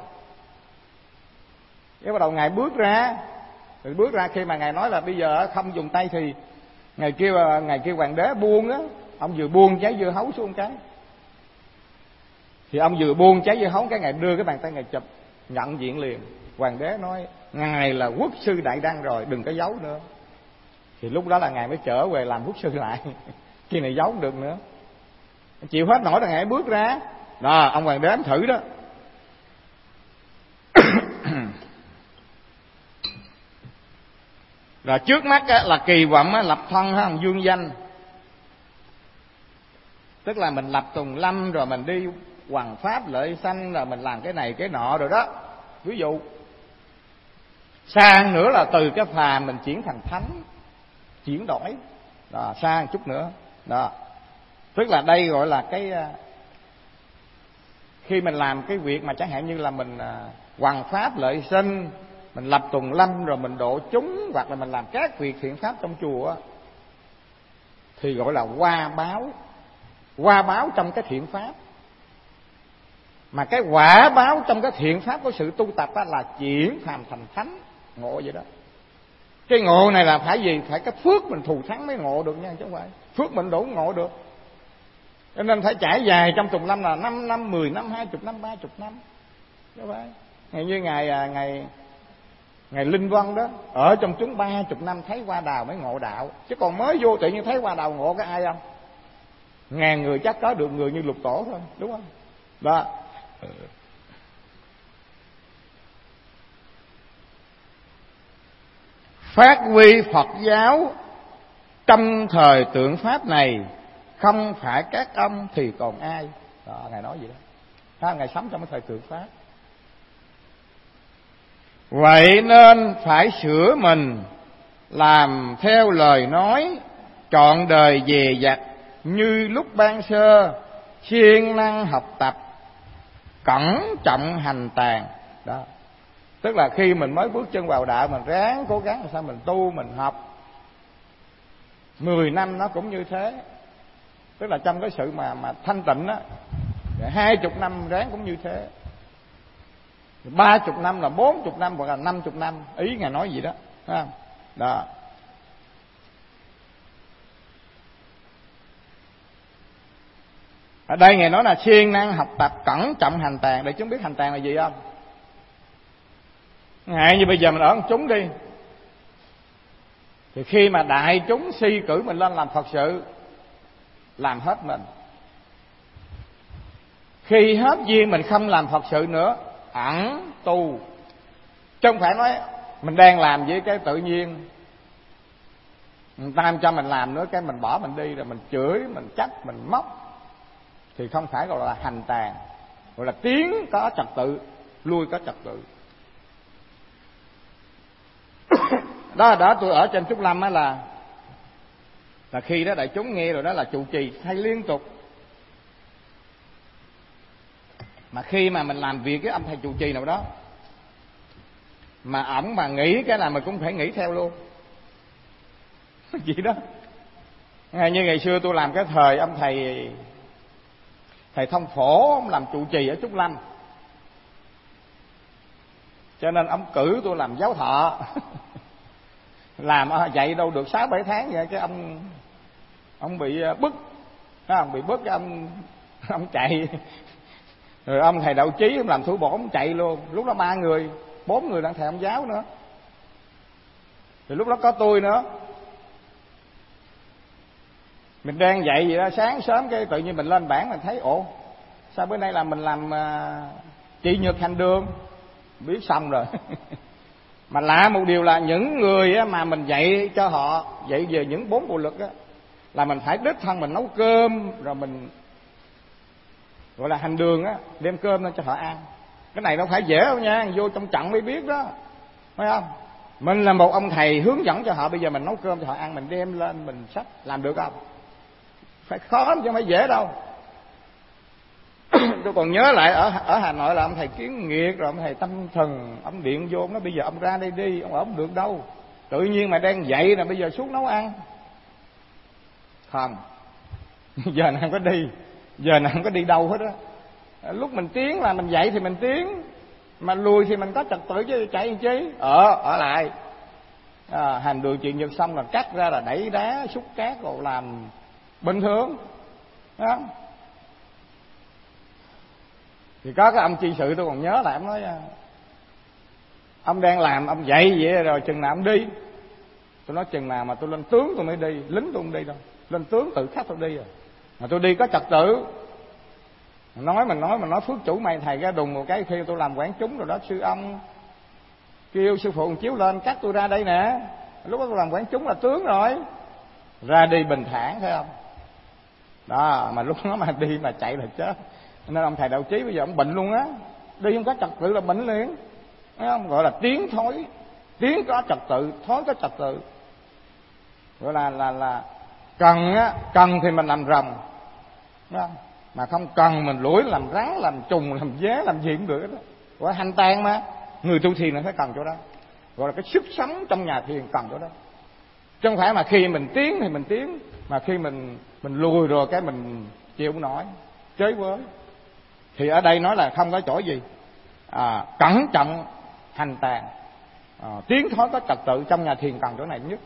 Cái bắt đầu ngài bước ra, rồi bước ra khi mà ngài nói là bây giờ không dùng tay thì ngài kêu ngài kêu hoàng đế buông á. Ông vừa buông trái dưa hấu xuống cái, thì ông vừa buông trái dưa hấu cái ngài đưa cái bàn tay ngài chụp nhận diện liền. Hoàng đế nói ngài là quốc sư Đại Đăng rồi, đừng có giấu nữa. Thì lúc đó là ngài mới trở về làm quốc sư lại. Khi này giấu không được nữa, chịu hết nổi là ngài bước ra. Đó, ông hoàng đế thử đó. Rồi trước mắt là kỳ vọng lập thân ha, dương danh. Tức là mình lập tùng lâm, rồi mình đi hoằng pháp lợi sanh, rồi mình làm cái này cái nọ rồi đó. Ví dụ sang nữa là từ cái phàm mình chuyển thành thánh, chuyển đổi đó, sang chút nữa đó. Tức là đây gọi là cái khi mình làm cái việc mà chẳng hạn như là mình hoằng pháp lợi sinh, mình lập tùng lâm, rồi mình độ chúng, hoặc là mình làm các việc thiện pháp trong chùa, thì gọi là hoa báo. Hoa báo trong cái thiện pháp. Mà cái quả báo trong cái thiện pháp của sự tu tập là chuyển phàm thành thánh, ngộ vậy đó. Cái ngộ này là phải gì? Phải cái phước mình thù thắng mới ngộ được nha, chứ không phải phước mình đủ ngộ được. Cho nên phải trải dài trăm chục năm, là năm năm, mười năm, hai chục năm, ba chục năm, chứ không phải. Ngày như ngày ngày ngày Linh Vân đó, ở trong chúng ba chục năm thấy hoa đào mới ngộ đạo, chứ còn mới vô tự nhiên thấy hoa đào ngộ cái ai không? Ngàn người chắc có được người như Lục Tổ thôi, đúng không? Đó. Phát huy Phật giáo trong thời tượng pháp này, không phải các ông thì còn ai. Đó, Ngài nói vậy đó. Đó, Ngài sống trong cái thời tượng pháp. Vậy nên phải sửa mình, làm theo lời nói, trọn đời dè dặt như lúc ban sơ, siêng năng học tập, cẩn trọng hành tàn. Đó. Tức là khi mình mới bước chân vào đạo, mình ráng cố gắng làm sao mình tu, mình học. Mười năm nó cũng như thế. Tức là trong cái sự mà mà thanh tịnh á, hai chục năm ráng cũng như thế. Ba chục năm là bốn chục năm, hoặc là năm chục năm. Ý Ngài nói gì đó, thấy không? Đó. Ở đây Ngài nói là siêng năng học tập, cẩn trọng hành tàn. Để chúng biết hành tàn là gì không? Ngại như bây giờ mình ở một chúng đi, thì khi mà đại chúng si cử mình lên làm Phật sự, làm hết mình. Khi hết duyên mình không làm Phật sự nữa, ẩn tu. Chứ không phải nói mình đang làm với cái tự nhiên người ta cho mình làm nữa, cái mình bỏ mình đi, rồi mình chửi, mình trách, mình móc, thì không phải gọi là hành tàn, gọi là tiến có trật tự, lui có trật tự. Đó đó, tôi ở trên Trúc Lâm á, là là khi đó đại chúng nghe rồi đó là trụ trì thay liên tục. Mà khi mà mình làm việc với ông thầy trụ trì nào đó mà ổng mà nghĩ cái là mình cũng phải nghĩ theo luôn. Gì đó. Như ngày xưa tôi làm cái thời ông thầy thầy Thông Phổ, ông làm trụ trì ở Trúc Lâm, cho nên ông cử tôi làm giáo thọ. Làm dạy đâu được sáu bảy tháng vậy, cái ông ông bị bức, ông bị bức, cái ông ông chạy. Rồi ông thầy Đạo Chí ông làm thủ bộ, ông chạy luôn. Lúc đó ba người, bốn người đang thầy ông giáo nữa. Thì lúc đó có tôi nữa. Mình đang dạy vậy đó, sáng sớm cái tự nhiên mình lên bảng mình thấy ồ, sao bữa nay là mình làm uh, trị nhược hành đường, biết xong rồi. Mà lạ một điều là những người mà mình dạy cho họ, dạy về những bốn bộ lực á, là mình phải đích thân mình nấu cơm, rồi mình gọi là hành đường á, đem cơm lên cho họ ăn. Cái này đâu phải dễ đâu nha, vô trong trận mới biết đó, phải không? Mình là một ông thầy hướng dẫn cho họ, bây giờ mình nấu cơm cho họ ăn, mình đem lên mình xách, làm được không? Phải khó chứ không phải dễ đâu. Tôi còn nhớ lại ở ở Hà Nội là ông thầy Kiến Nghiệt, rồi ông thầy Tâm Thần, ông điện vô, ông nói bây giờ ông ra đây đi, ông ở không được đâu. Tự nhiên mà đang dậy là bây giờ xuống nấu ăn. Không. Giờ nào không có đi, giờ nào không có đi đâu hết á. Lúc mình tiến là mình dậy thì mình tiến, mà lùi thì mình có trật tự chứ, chạy làm chi? Ở ở lại. À, hành đường chuyện nhật xong là cắt ra là đẩy đá, xúc cát rồi làm bình thường. Đó. Thì có cái ông chi sự tôi còn nhớ là ông nói ông đang làm, ông dậy vậy rồi chừng nào ông đi. Tôi nói chừng nào mà tôi lên tướng tôi mới đi, lính tôi không đi đâu, lên tướng tự khắc tôi đi rồi. Mà tôi đi có trật tự. Nói mình nói mình nói phước chủ mày thầy ra đùng một cái, khi tôi làm quán chúng rồi đó, sư ông kêu sư phụ chiếu lên cắt tôi ra đây nè. Lúc đó tôi làm quán chúng là tướng rồi, ra đi bình thản, thấy không? Đó, mà lúc đó mà đi mà chạy là chết. Nên ông thầy Đạo Chí bây giờ ông bệnh luôn á, đi không có trật tự là bệnh liền, thấy không? Gọi là tiến thối, tiến có trật tự, thối có trật tự. Gọi là là là cần á, cần thì mình làm rồng, thấy không? Mà không cần mình lủi làm rắn, làm trùng, làm dế, làm gì cũng được đó. Gọi hành tàn mà, người tu thiền là phải cần chỗ đó. Gọi là cái sức sống trong nhà thiền cần chỗ đó. Chứ không phải mà khi mình tiến thì mình tiến, mà khi mình mình lùi rồi cái mình chịu không nổi, chế với. Thì ở đây nói là không có chỗ gì, à, cẩn trọng hành tàn. à, tiến thoái có trật tự trong nhà thiền cần chỗ này nhất.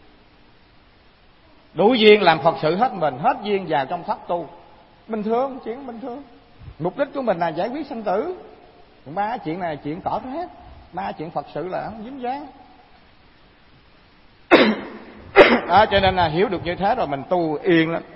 Đủ duyên làm Phật sự hết mình, hết duyên vào trong pháp tu. Bình thường, chuyện bình thường. Mục đích của mình là giải quyết sanh tử. Ba chuyện này là chuyện cỏ hết. Ba chuyện Phật sự là không dính dáng. Đó, cho nên là hiểu được như thế rồi mình tu yên lắm.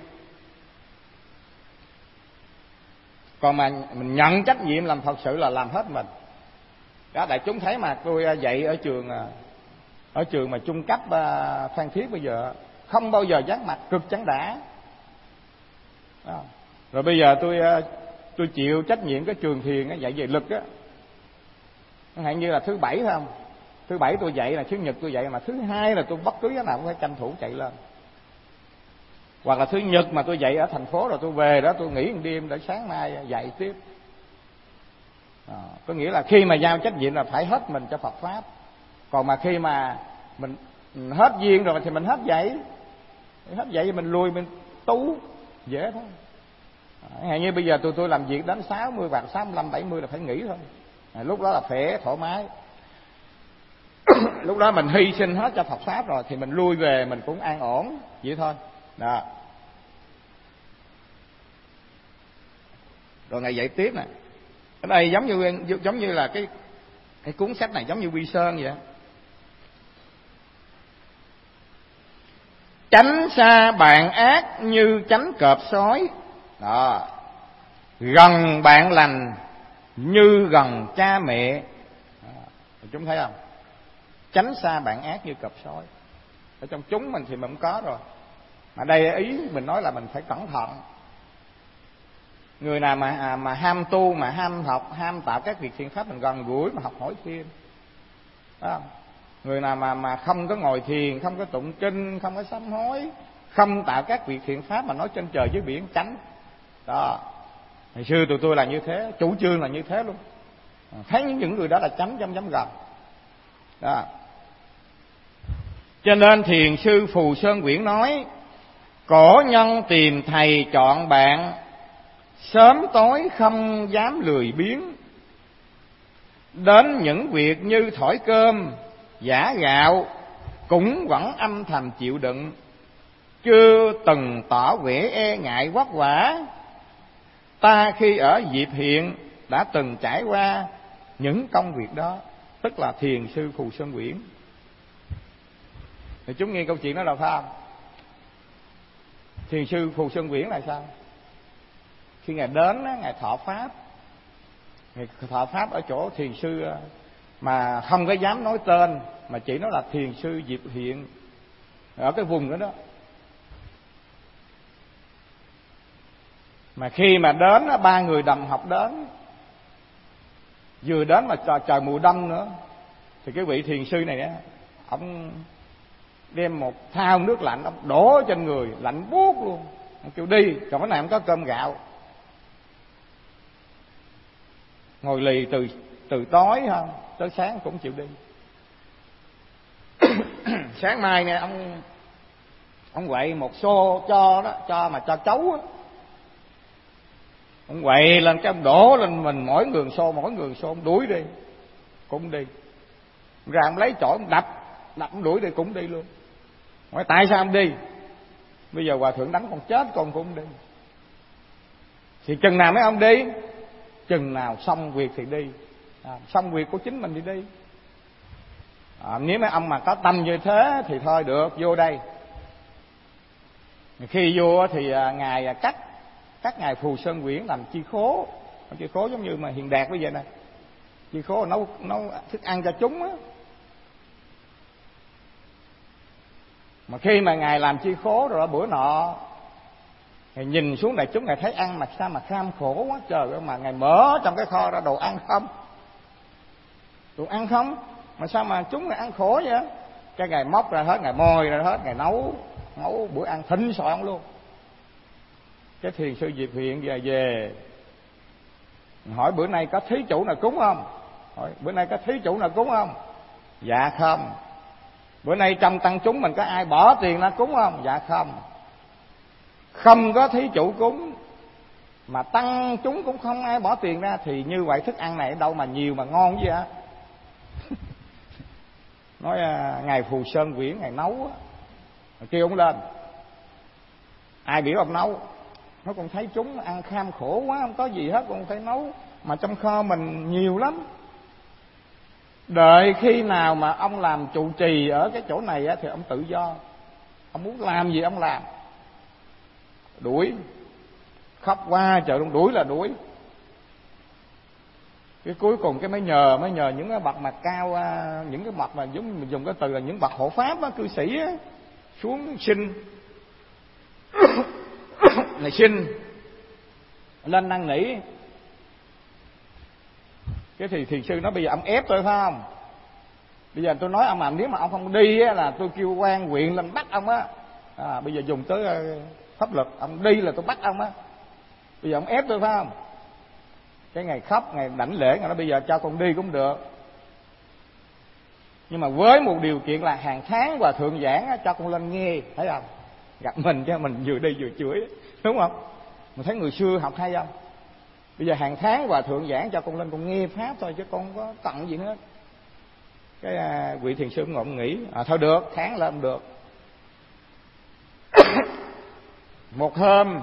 Còn mà mình nhận trách nhiệm làm Phật sự là làm hết mình. Đó, đại chúng thấy mà tôi dạy ở trường ở trường mà trung cấp Phan Thiết bây giờ không bao giờ dán mặt, cực chẳng đã. Đó. Rồi bây giờ tôi tôi chịu trách nhiệm cái trường thiền dạy về lực á. Chẳng hạn như là thứ bảy phải không? Thứ bảy tôi dạy là thứ nhật tôi dạy, mà thứ hai là tôi bất cứ cái nào cũng phải tranh thủ chạy lên. Hoặc là thứ nhật mà tôi dạy ở thành phố rồi tôi về đó tôi nghỉ một đêm để sáng mai dạy tiếp. À, có nghĩa là khi mà giao trách nhiệm là phải hết mình cho Phật pháp. Còn mà khi mà mình hết duyên rồi thì mình hết dạy. Hết dạy thì mình lùi mình tu dễ thôi. À, như bây giờ tôi tôi làm việc đến sáu mươi hoặc sáu mươi lăm bảy mươi là phải nghỉ thôi. À, lúc đó là khỏe thoải mái. Lúc đó mình hy sinh hết cho Phật pháp rồi thì mình lui về mình cũng an ổn vậy thôi. Đó. Rồi ngày dạy tiếp nè. Ở đây giống như giống như là cái cái cuốn sách này giống như Quy Sơn vậy. Tránh xa bạn ác như tránh cọp sói. Đó. Gần bạn lành như gần cha mẹ. Đó. Chúng thấy không? Tránh xa bạn ác như cọp sói. Ở trong chúng mình thì mình cũng có rồi. Mà đây ý mình nói là mình phải cẩn thận. Người nào mà à, mà ham tu, mà ham học, ham tạo các việc thiện pháp mình gần gũi mà học hỏi thêm. Đó. Người nào mà mà không có ngồi thiền, không có tụng kinh, không có sám hối, không tạo các việc thiện pháp mà nói trên trời dưới biển tránh. Đó. Hồi xưa tụi tôi là như thế, chủ trương là như thế luôn. Thấy những người đó là tránh trong dám gần. Đó. Cho nên thiền sư Phù Sơn Quyển nói: cổ nhân tìm thầy chọn bạn, sớm tối không dám lười biếng. Đến những việc như thổi cơm, giã gạo, cũng vẫn âm thầm chịu đựng. Chưa từng tỏ vẻ e ngại vất vả. Ta khi ở Diệp Hiện đã từng trải qua những công việc đó. Tức là thiền sư Phù Sơn Quyển. Thì chúng nghe câu chuyện đó là phải không? Thiền sư Phù Sơn Quyển là sao? Khi Ngài đến, Ngài thọ Pháp. Ngài thọ Pháp ở chỗ thiền sư mà không có dám nói tên, mà chỉ nói là thiền sư Diệp Hiện, ở cái vùng đó đó. Mà khi mà đến, ba người đồng học đến, vừa đến mà trời, trời mùa đông nữa, thì cái vị thiền sư này á, ông đem một thao nước lạnh, ông đổ trên người, lạnh buốt luôn. Ông kêu đi, chỗ này không có cơm gạo. Ngồi lì từ từ tối không tới sáng cũng chịu đi. Sáng mai nè ông ông quậy một xô cho đó, cho mà cho chấu á. Ông quậy lên cái ông đổ lên mình, mỗi người xô mỗi người xô, ông đuổi đi cũng đi. Ra ông lấy chổi ông đập, đập ông đuổi đi cũng đi luôn. Hỏi tại sao ông đi? Bây giờ hòa thượng đánh con chết con cũng đi. Thì chừng nào mấy ông đi? Chừng nào xong việc thì đi. À, xong việc của chính mình thì đi. À, nếu mấy ông mà có tâm như thế thì thôi được, vô đây. Khi vô thì à, ngài cắt cắt ngài Phù Sơn Quyển làm chi khố. Chi khố giống như mà Hiền Đạt bây giờ nè. Chi khố nấu nấu thức ăn cho chúng á. Mà khi mà ngài làm chi khố rồi bữa nọ, ngài nhìn xuống đại chúng, ngài thấy ăn mà sao mà kham khổ quá trời ơi, mà ngài mở trong cái kho ra đồ ăn không, đồ ăn không, mà sao mà chúng ngài ăn khổ vậy? Cái ngài móc ra hết, ngài moi ra hết, ngài nấu nấu bữa ăn thịnh soạn luôn. Cái thiền sư Diệp Hiện về về hỏi bữa nay có thí chủ nào cúng không? Hỏi bữa nay có thí chủ nào cúng không? Dạ không. Bữa nay trong tăng chúng mình có ai bỏ tiền ra cúng không? Dạ không. Không có thí chủ cúng mà tăng chúng cũng không ai bỏ tiền ra, thì như vậy thức ăn này đâu mà nhiều mà ngon gì hả? nói à, ngài Phù Sơn Quyển ngài nấu á, kêu ông lên. Ai biểu ông nấu? Nó còn thấy chúng ăn kham khổ quá, không có gì hết, còn phải nấu. Mà trong kho mình nhiều lắm. Đợi khi nào mà ông làm trụ trì ở cái chỗ này á, thì ông tự do. Ông muốn làm gì ông làm. Đuổi. Khóc qua trời luôn, đuổi là đuổi. Cái cuối cùng cái mới nhờ mới nhờ những cái bậc mà cao, những cái bậc mà giống mình dùng cái từ là những bậc hộ pháp á, cư sĩ á, xuống xin này xin lên năn nỉ. Cái thì thiền sư nói bây giờ ông ép tôi phải không? Bây giờ tôi nói ông mà nếu mà ông không đi á, là tôi kêu quan huyện lên bắt ông á. À, bây giờ dùng tới pháp luật, ông đi là tôi bắt ông á. Bây giờ ông ép tôi phải không? Cái ngày khóc, ngày đảnh lễ, ngày nói bây giờ cho con đi cũng được. Nhưng mà với một điều kiện là hàng tháng Hòa Thượng giảng á, cho con lên nghe, thấy không? Gặp mình cho mình vừa đi vừa chửi, đúng không? Mình thấy người xưa học hay không? Bây giờ hàng tháng Hòa Thượng giảng cho con lên con nghe pháp thôi, chứ con không có tặng gì hết. Cái à, vị thiền sư ngậm nghĩ, à, thôi được, tháng lên được. Một hôm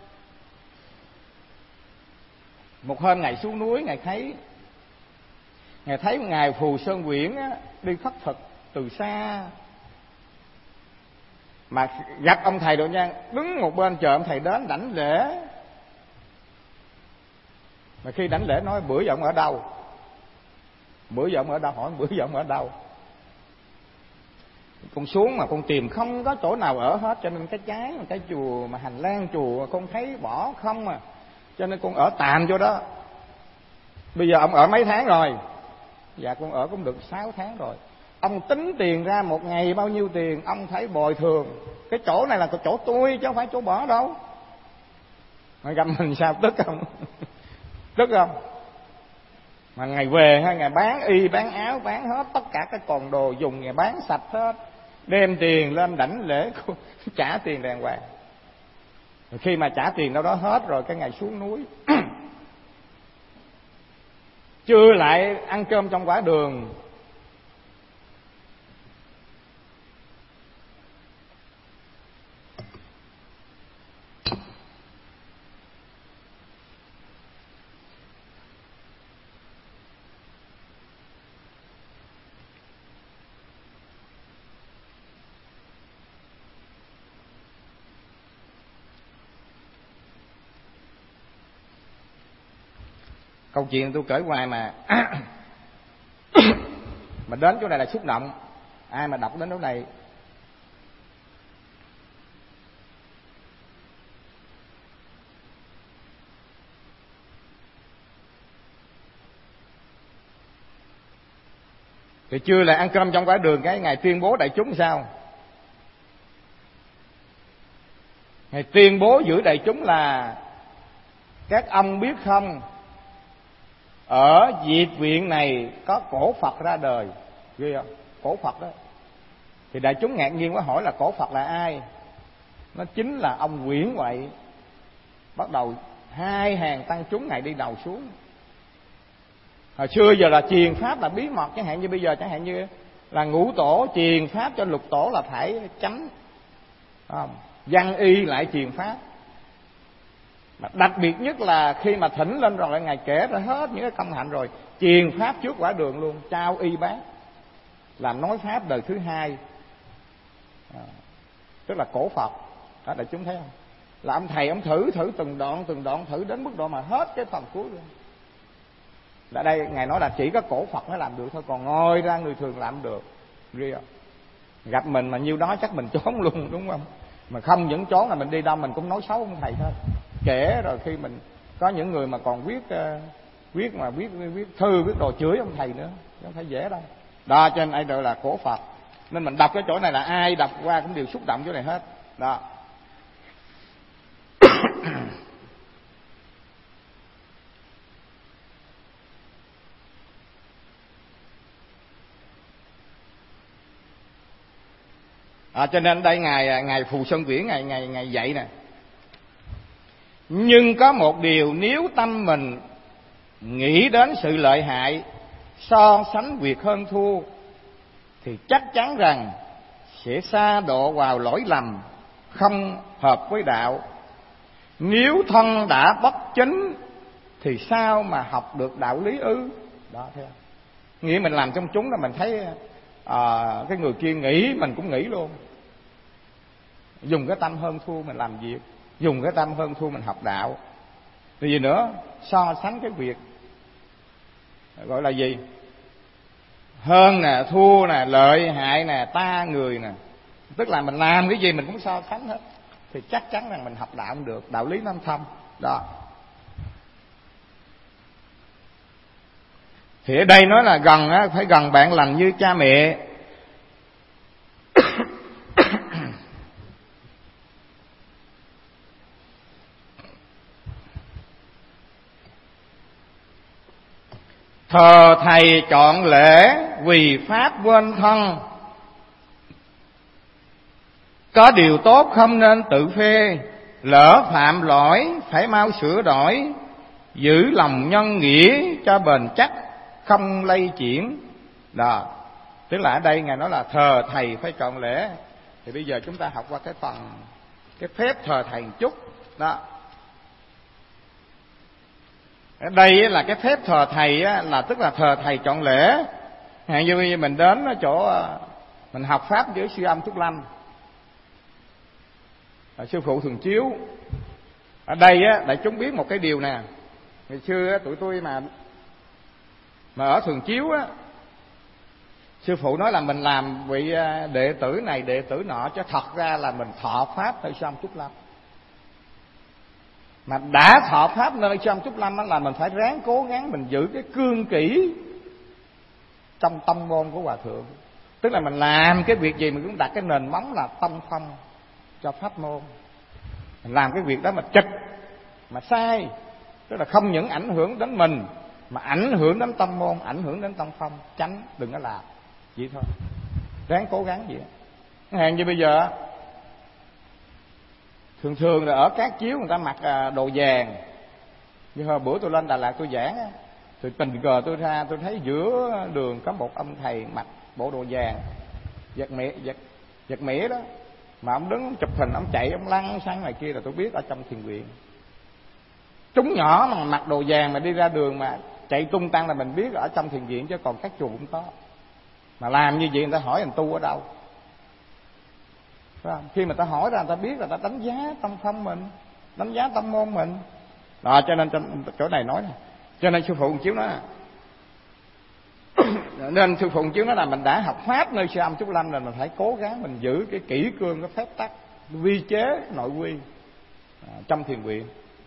Một hôm Ngài xuống núi, Ngài thấy Ngài thấy Ngài Phù Sơn Quyển á, đi khất thực từ xa. Mà gặp ông thầy Độ Nhân, đứng một bên chờ ông thầy đến đảnh lễ. Mà khi đảnh lễ nói bữa giờ ông ở đâu? Bữa giờ ông ở đâu? Hỏi bữa giờ ông ở đâu? Con xuống mà con tìm không có chỗ nào ở hết, cho nên cái trái cái chùa mà hành lang chùa con thấy bỏ không à, cho nên con ở tạm chỗ đó. Bây giờ ông ở mấy tháng rồi? Dạ con ở cũng được sáu tháng rồi. Ông tính tiền ra một ngày bao nhiêu tiền, ông thấy bồi thường. Cái chỗ này là cái chỗ tôi chứ không phải chỗ bỏ đâu. Mà gặp mình sao tức không? Tức không? Mà ngày về ha, ngày bán y, bán áo, bán hết tất cả cái còn đồ dùng, ngày bán sạch hết, đem tiền lên đảnh lễ, trả tiền đàng hoàng. Rồi khi mà trả tiền đâu đó hết rồi, cái ngày xuống núi chưa lại ăn cơm trong quả đường. Câu chuyện tôi kể hoài mà mà đến chỗ này là xúc động. Ai mà đọc đến chỗ này thì chưa là ăn cơm trong quả đường, cái Ngài tuyên bố đại chúng sao? Ngài tuyên bố giữa đại chúng là: các ông biết không, ở Diệp Viện này có cổ Phật ra đời. Ghê không? Cổ Phật đó. Thì đại chúng ngạc nhiên quá, hỏi là cổ Phật là ai? Nó chính là ông Quyển Huệ. Bắt đầu hai hàng tăng chúng Ngài đi đầu xuống. Hồi xưa giờ là truyền pháp là bí mật, chẳng hạn như bây giờ chẳng hạn như là ngũ tổ truyền pháp cho lục tổ là phải chấm à, văn y lại truyền pháp. Mà đặc biệt nhất là khi mà thỉnh lên rồi Ngài kể ra hết những cái công hạnh rồi, truyền pháp trước quả đường luôn, trao y bác, làm nói pháp đời thứ hai à, tức là cổ Phật đó. Đại chúng thấy không? Là ông thầy ông thử thử từng đoạn từng đoạn thử đến mức độ mà hết cái phần cuối luôn. Là đây Ngài nói là chỉ có cổ Phật mới làm được thôi, còn ngồi ra người thường làm được. Ghê không? Gặp mình mà nhiêu đó chắc mình trốn luôn, đúng không? Mà không những trốn là mình đi đâu mình cũng nói xấu ông thầy thôi. Kể rồi khi mình có những người mà còn viết uh, viết mà viết viết thư viết đồ chửi ông thầy nữa, không phải dễ đâu. Đó, cho nên ai gọi là cổ Phật. Nên mình đọc cái chỗ này là ai đọc qua cũng đều xúc động chỗ này hết. Đó. À, cho nên đây ngài ngài Phù Sơn Quyển ngài ngài ngài dạy nè: nhưng có một điều, nếu tâm mình nghĩ đến sự lợi hại, so sánh việc hơn thua, thì chắc chắn rằng sẽ sa độ vào lỗi lầm, không hợp với đạo. Nếu thân đã bất chính thì sao mà học được đạo lý ư? Đó, thấy không? Nghĩa mình làm trong chúng là mình thấy à, cái người kia nghĩ mình cũng nghĩ luôn. Dùng cái tâm hơn thua mình làm việc, dùng cái tâm hơn thua mình học đạo. Vì gì nữa? So sánh cái việc gọi là gì? Hơn nè, thua nè, lợi hại nè, ta người nè. Tức là mình làm cái gì mình cũng so sánh hết, thì chắc chắn rằng mình học đạo không được. Đạo lý nó không thông. Đó. Thì ở đây nói là gần á, phải gần bạn lành như cha mẹ. Thờ thầy chọn lễ vì pháp quên thân. Có điều tốt không nên tự phê, lỡ phạm lỗi phải mau sửa đổi. Giữ lòng nhân nghĩa cho bền chắc, không lay chuyển. Đó. Tức là ở đây Ngài nói là thờ thầy phải chọn lễ. Thì bây giờ chúng ta học qua cái phần cái phép thờ thầy một chút. Đó. Ở đây là cái phép thờ thầy là tức là thờ thầy chọn lễ. Hạng như mình đến ở chỗ mình học pháp với sư âm Trúc Lâm, sư phụ thường chiếu. Ở đây đại chúng biết một cái điều nè. Ngày xưa tụi tôi mà mà ở Thường Chiếu á, sư phụ nói là mình làm vị đệ tử này đệ tử nọ, chứ thật ra là mình thọ pháp nơi sư âm Trúc Lâm. Mà đã thọ pháp nơi sư âm Trúc Lâm á là mình phải ráng cố gắng mình giữ cái cương kỷ trong tâm môn của hòa thượng. Tức là mình làm cái việc gì mình cũng đặt cái nền móng là tâm phong cho pháp môn. Mình làm cái việc đó mà chật mà sai, tức là không những ảnh hưởng đến mình mà ảnh hưởng đến tâm môn, ảnh hưởng đến tâm phong, tránh đừng có làm. Vậy thôi, ráng cố gắng vậy. Hàng như bây giờ thường thường là ở các chiếu người ta mặc đồ vàng. Như hồi bữa tôi lên Đà Lạt tôi giảng á, thì tình cờ tôi ra tôi thấy giữa đường có một ông thầy mặc bộ đồ vàng, giật mẻ giật giật mẻ đó, mà ông đứng chụp hình, ông chạy ông lăn sang ngoài kia là tôi biết ở trong thiền viện. Chúng nhỏ mà mặc đồ vàng mà đi ra đường mà chạy tung tăng là mình biết ở trong thiền viện, chứ còn các chùa cũng có. Mà làm như vậy người ta hỏi anh tu ở đâu? Phải không? Khi mà ta hỏi ra người ta biết là ta đánh giá tâm phong mình, đánh giá tâm môn mình. Đó, cho nên chỗ này nói nè. Cho nên sư phụ chiếu nói nên sư phụ chiếu nói là mình đã học pháp nơi sư âm Trúc Lâm là mình phải cố gắng mình giữ cái kỷ cương, cái phép tắc, vi chế nội quy à, trong thiền viện.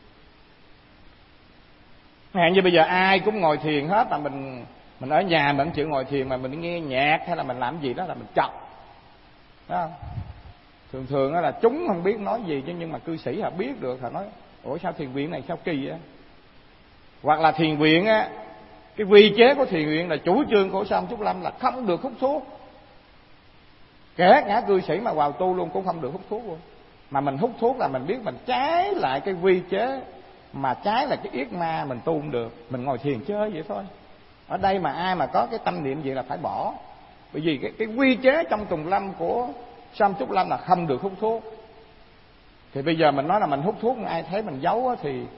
Hẹn như bây giờ ai cũng ngồi thiền hết, mà mình mình ở nhà mình không chịu ngồi thiền mà mình nghe nhạc hay là mình làm gì đó là mình chọc. Đó không? Thường thường là chúng không biết nói gì chứ nhưng mà cư sĩ họ biết được, họ nói ủa sao thiền viện này sao kỳ vậy? Hoặc là thiền viện á, cái quy chế của thiền viện là chủ trương của Sư Âm Trúc Lâm là không được hút thuốc. Kể cả cư sĩ mà vào tu luôn cũng không được hút thuốc luôn. Mà mình hút thuốc là mình biết mình trái lại cái quy chế, mà trái là cái yết ma, mình tu không được. Mình ngồi thiền chơi vậy thôi. Ở đây mà ai mà có cái tâm niệm gì là phải bỏ. Bởi vì cái, cái quy chế trong Tùng Lâm của Sư Âm Trúc Lâm là không được hút thuốc. Thì bây giờ mình nói là mình hút thuốc, ai thấy mình giấu á, thì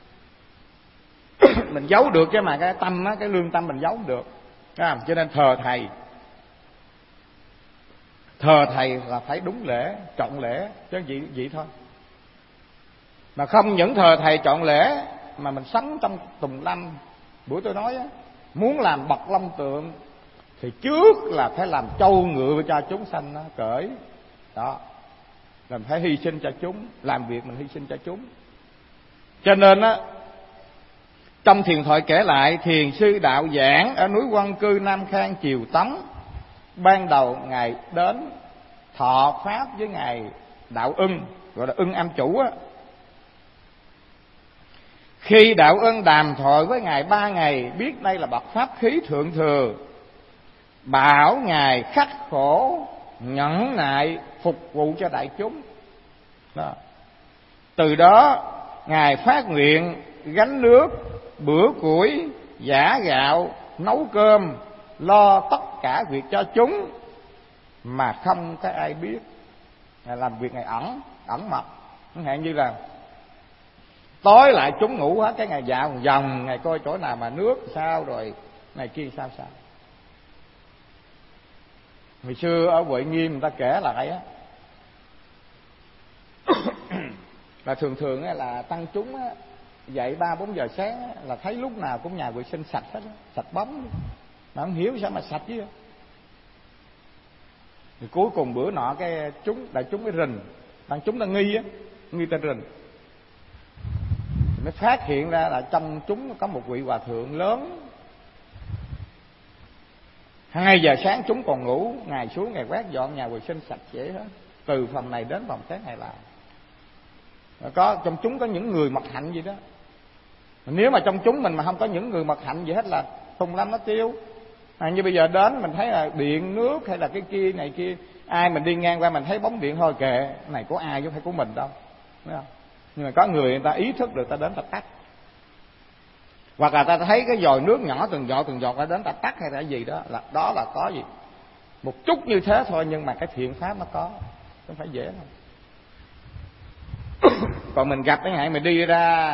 mình giấu được, chứ mà cái tâm á, cái lương tâm mình giấu không được. Cho nên thờ thầy, thờ thầy là phải đúng lễ, chọn lễ, chứ vậy, vậy thôi. Mà không những thờ thầy chọn lễ mà mình sống trong Tùng Lâm. Buổi tôi nói á, muốn làm bậc long tượng thì trước là phải làm trâu ngựa cho chúng sanh nó cởi. Đó, là phải hy sinh cho chúng, làm việc mình hy sinh cho chúng. Cho nên á, trong thiền thoại kể lại, thiền sư đạo giảng ở núi Quan Cư Nam Khang Triều Tống. Ban đầu ngài đến thọ pháp với ngài Đạo Ưng, gọi là Ưng Am Chủ á. Khi Đạo Ưng đàm thoại với ngài ba ngày, biết đây là bậc pháp khí thượng thừa, bảo ngài khắc khổ nhẫn nại phục vụ cho đại chúng. Đó. Từ đó ngài phát nguyện gánh nước, bữa củi, giã gạo, nấu cơm, lo tất cả việc cho chúng, mà không có ai biết. Ngài làm việc Ngài ẩn ẩn mật, chẳng hạn như là tối lại chúng ngủ hết, cái Ngài dạo một vòng, Ngài coi chỗ nào mà nước sao rồi này kia sao sao. Ngày xưa ở Huệ Nghiêm người ta kể lại á, là thường thường á, là tăng chúng á, dậy ba bốn giờ sáng á, là thấy lúc nào cũng nhà vệ sinh sạch hết á, sạch bóng, mà không hiểu sao mà sạch chứ. Thì cuối cùng bữa nọ cái chúng đại chúng cái rình, tăng chúng ta nghi á, nghi tên rình, thì mới phát hiện ra là trong chúng có một vị hòa thượng lớn. Hai giờ sáng chúng còn ngủ, Ngài xuống Ngài quét dọn nhà vệ sinh sạch sẽ hết, từ phòng này đến phòng khác Ngài làm. Có trong chúng có những người mật hạnh gì đó. Nếu mà trong chúng mình mà không có những người mật hạnh gì hết là tung lắm nó tiêu. À, như bây giờ đến mình thấy là điện nước hay là cái kia này kia, ai mình đi ngang qua mình thấy bóng điện thôi kệ, cái này của ai chứ không phải của mình đâu, thấy không? Nhưng mà có người người ta ý thức được, ta đến ta tắt. Hoặc là ta thấy cái vòi nước nhỏ từng giọt từng giọt, ta đến ta tắt hay là gì đó, là đó là có gì một chút như thế thôi, nhưng mà cái thiện pháp nó có, không phải dễ đâu. Còn mình gặp cái ngày mình đi ra,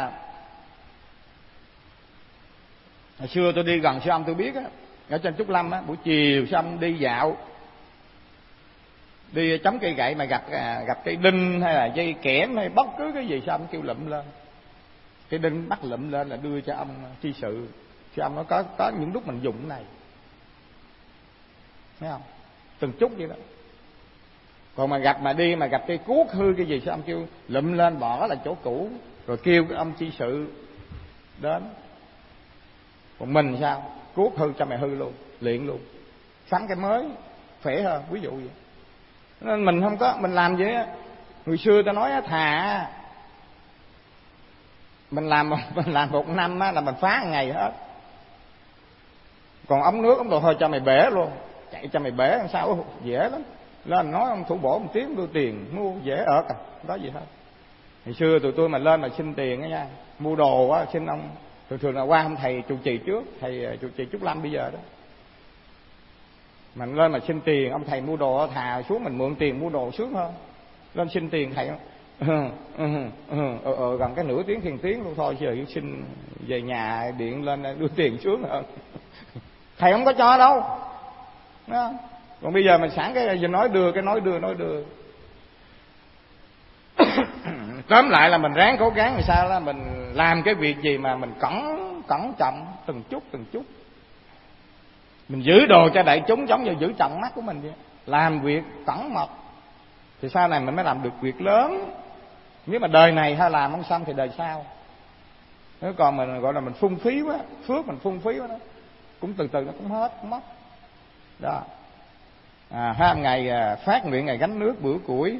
hồi xưa tôi đi gần Sư Âm tôi biết á, ở trên Trúc Lâm á, buổi chiều Sư Âm đi dạo, đi chống cây gậy mà gặp gặp cây đinh hay là dây kẽm hay bất cứ cái gì, Sư Âm kêu lụm lên, cái đinh bắt lụm lên là đưa cho ông tri sự. Sư Âm nó có có những lúc mình dùng cái này, thấy không, từng chút vậy đó. Còn mà gặp mà đi mà gặp cây cuốc hư cái gì, Sư Âm kêu lụm lên bỏ là chỗ cũ, rồi kêu cái ông tri sự đến. Còn mình sao, cuốc hư cho mày hư luôn, luyện luôn, sắm cái mới khỏe hơn, ví dụ vậy. Nên mình không có, mình làm vậy á, người xưa ta nói á, thà mình làm mình làm một năm á, là mình phá ngày hết. Còn ống nước ống đồ thôi cho mày bể luôn, chạy cho mày bể làm sao, dễ lắm. Lên nói ông thủ bổ một tiếng đưa tiền mua, dễ ở cả đó gì hết. Ngày xưa tụi tôi mà lên mà xin tiền á nha, mua đồ á, xin ông thường thường là qua ông thầy trụ trì trước, thầy trụ trì Trúc Lâm bây giờ đó, mình lên mà xin tiền ông thầy mua đồ, thà xuống mình mượn tiền mua đồ sướng hơn. Lên xin tiền thầy ừ, ừ, ừ, ừ, ừ, gần cái nửa tiếng thiền tiếng luôn thôi, giờ xin về nhà điện lên đưa tiền sướng hơn. Thầy không có cho đâu đó. Còn bây giờ mình sẵn cái giờ nói đưa, cái nói đưa nói đưa. Tóm lại là mình ráng cố gắng làm sao là mình làm cái việc gì mà mình cẩn cẩn trọng từng chút từng chút. Mình giữ đồ cho đại chúng giống như giữ trọng mắt của mình vậy. Làm việc cẩn mật thì sau này mình mới làm được việc lớn. Nếu mà đời này hay làm không xong thì đời sau. Nếu còn mình gọi là mình phung phí quá, phước mình phung phí quá đó, cũng từ từ nó cũng hết, cũng mất. Đó. À, hai ngày à, phát nguyện ngày gánh nước bữa củi.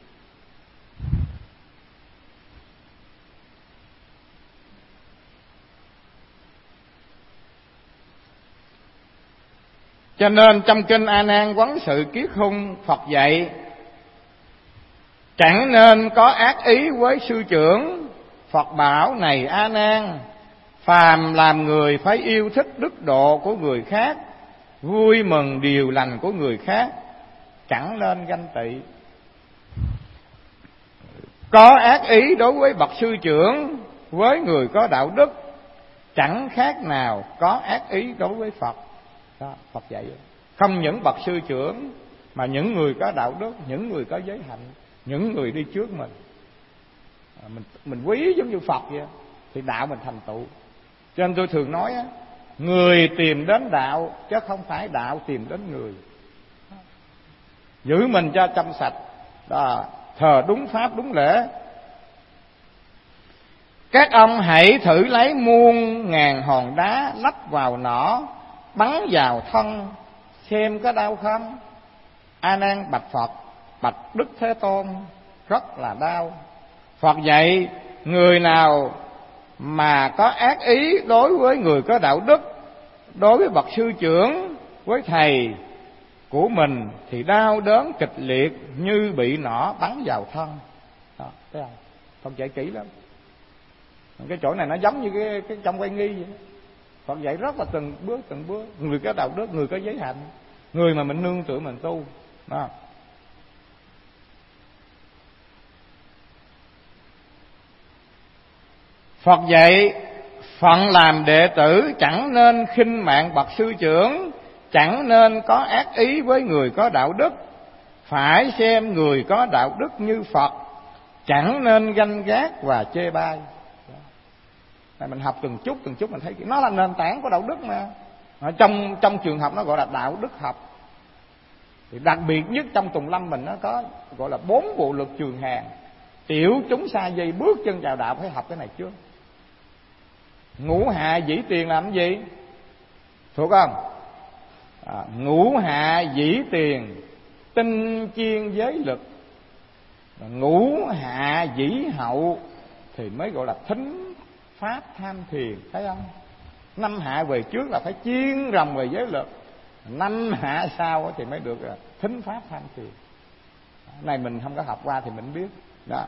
Cho nên trong kinh A Nan Quán Sự Kiết Hung, Phật dạy chẳng nên có ác ý với sư trưởng. Phật bảo này A Nan, phàm làm người phải yêu thích đức độ của người khác, vui mừng điều lành của người khác, chẳng nên ganh tị. Có ác ý đối với bậc sư trưởng, với người có đạo đức, chẳng khác nào có ác ý đối với Phật. Đó, Phật dạy không những bậc sư trưởng mà những người có đạo đức, những người có giới hạnh, những người đi trước mình, à, mình mình quý giống như Phật vậy thì đạo mình thành tựu. Cho nên tôi thường nói á, người tìm đến đạo chứ không phải đạo tìm đến người. Giữ mình cho trong sạch, đó, thờ đúng pháp đúng lễ. Các ông hãy thử lấy muôn ngàn hòn đá lắp vào nỏ, bắn vào thân xem có đau không? A Nan bạch Phật, bạch Đức Thế Tôn, rất là đau. Phật dạy người nào mà có ác ý đối với người có đạo đức, đối với bậc sư trưởng, với thầy của mình thì đau đớn kịch liệt như bị nỏ bắn vào thân. Đó, thấy không? Phật dạy kỹ lắm. Cái chỗ này nó giống như cái, cái trong quay nghi vậy. Phật dạy rất là từng bước từng bước. Người có đạo đức, người có giới hạnh, người mà mình nương tựa mình tu, đó. Phật dạy phận làm đệ tử chẳng nên khinh mạng bậc sư trưởng, chẳng nên có ác ý với người có đạo đức, phải xem người có đạo đức như Phật, chẳng nên ganh ghét và chê bai. Này mình học từng chút từng chút mình thấy nó là nền tảng của đạo đức mà. Trong trong trường học nó gọi là đạo đức học. Thì đặc biệt nhất trong Tùng Lâm mình nó có gọi là bốn bộ luật trường hàng. Tiểu chúng sa dây bước chân vào đạo phải học cái này trước. Ngũ hạ dĩ tiền làm cái gì? Thuộc không? À, ngũ hạ dĩ tiền tinh chiên giới lực, ngũ hạ dĩ hậu thì mới gọi là thính pháp tham thiền. Thấy không? Năm hạ về trước là phải chiên rồng về giới lực, năm hạ sau thì mới được thính pháp tham thiền. Này mình không có học qua thì mình biết đó.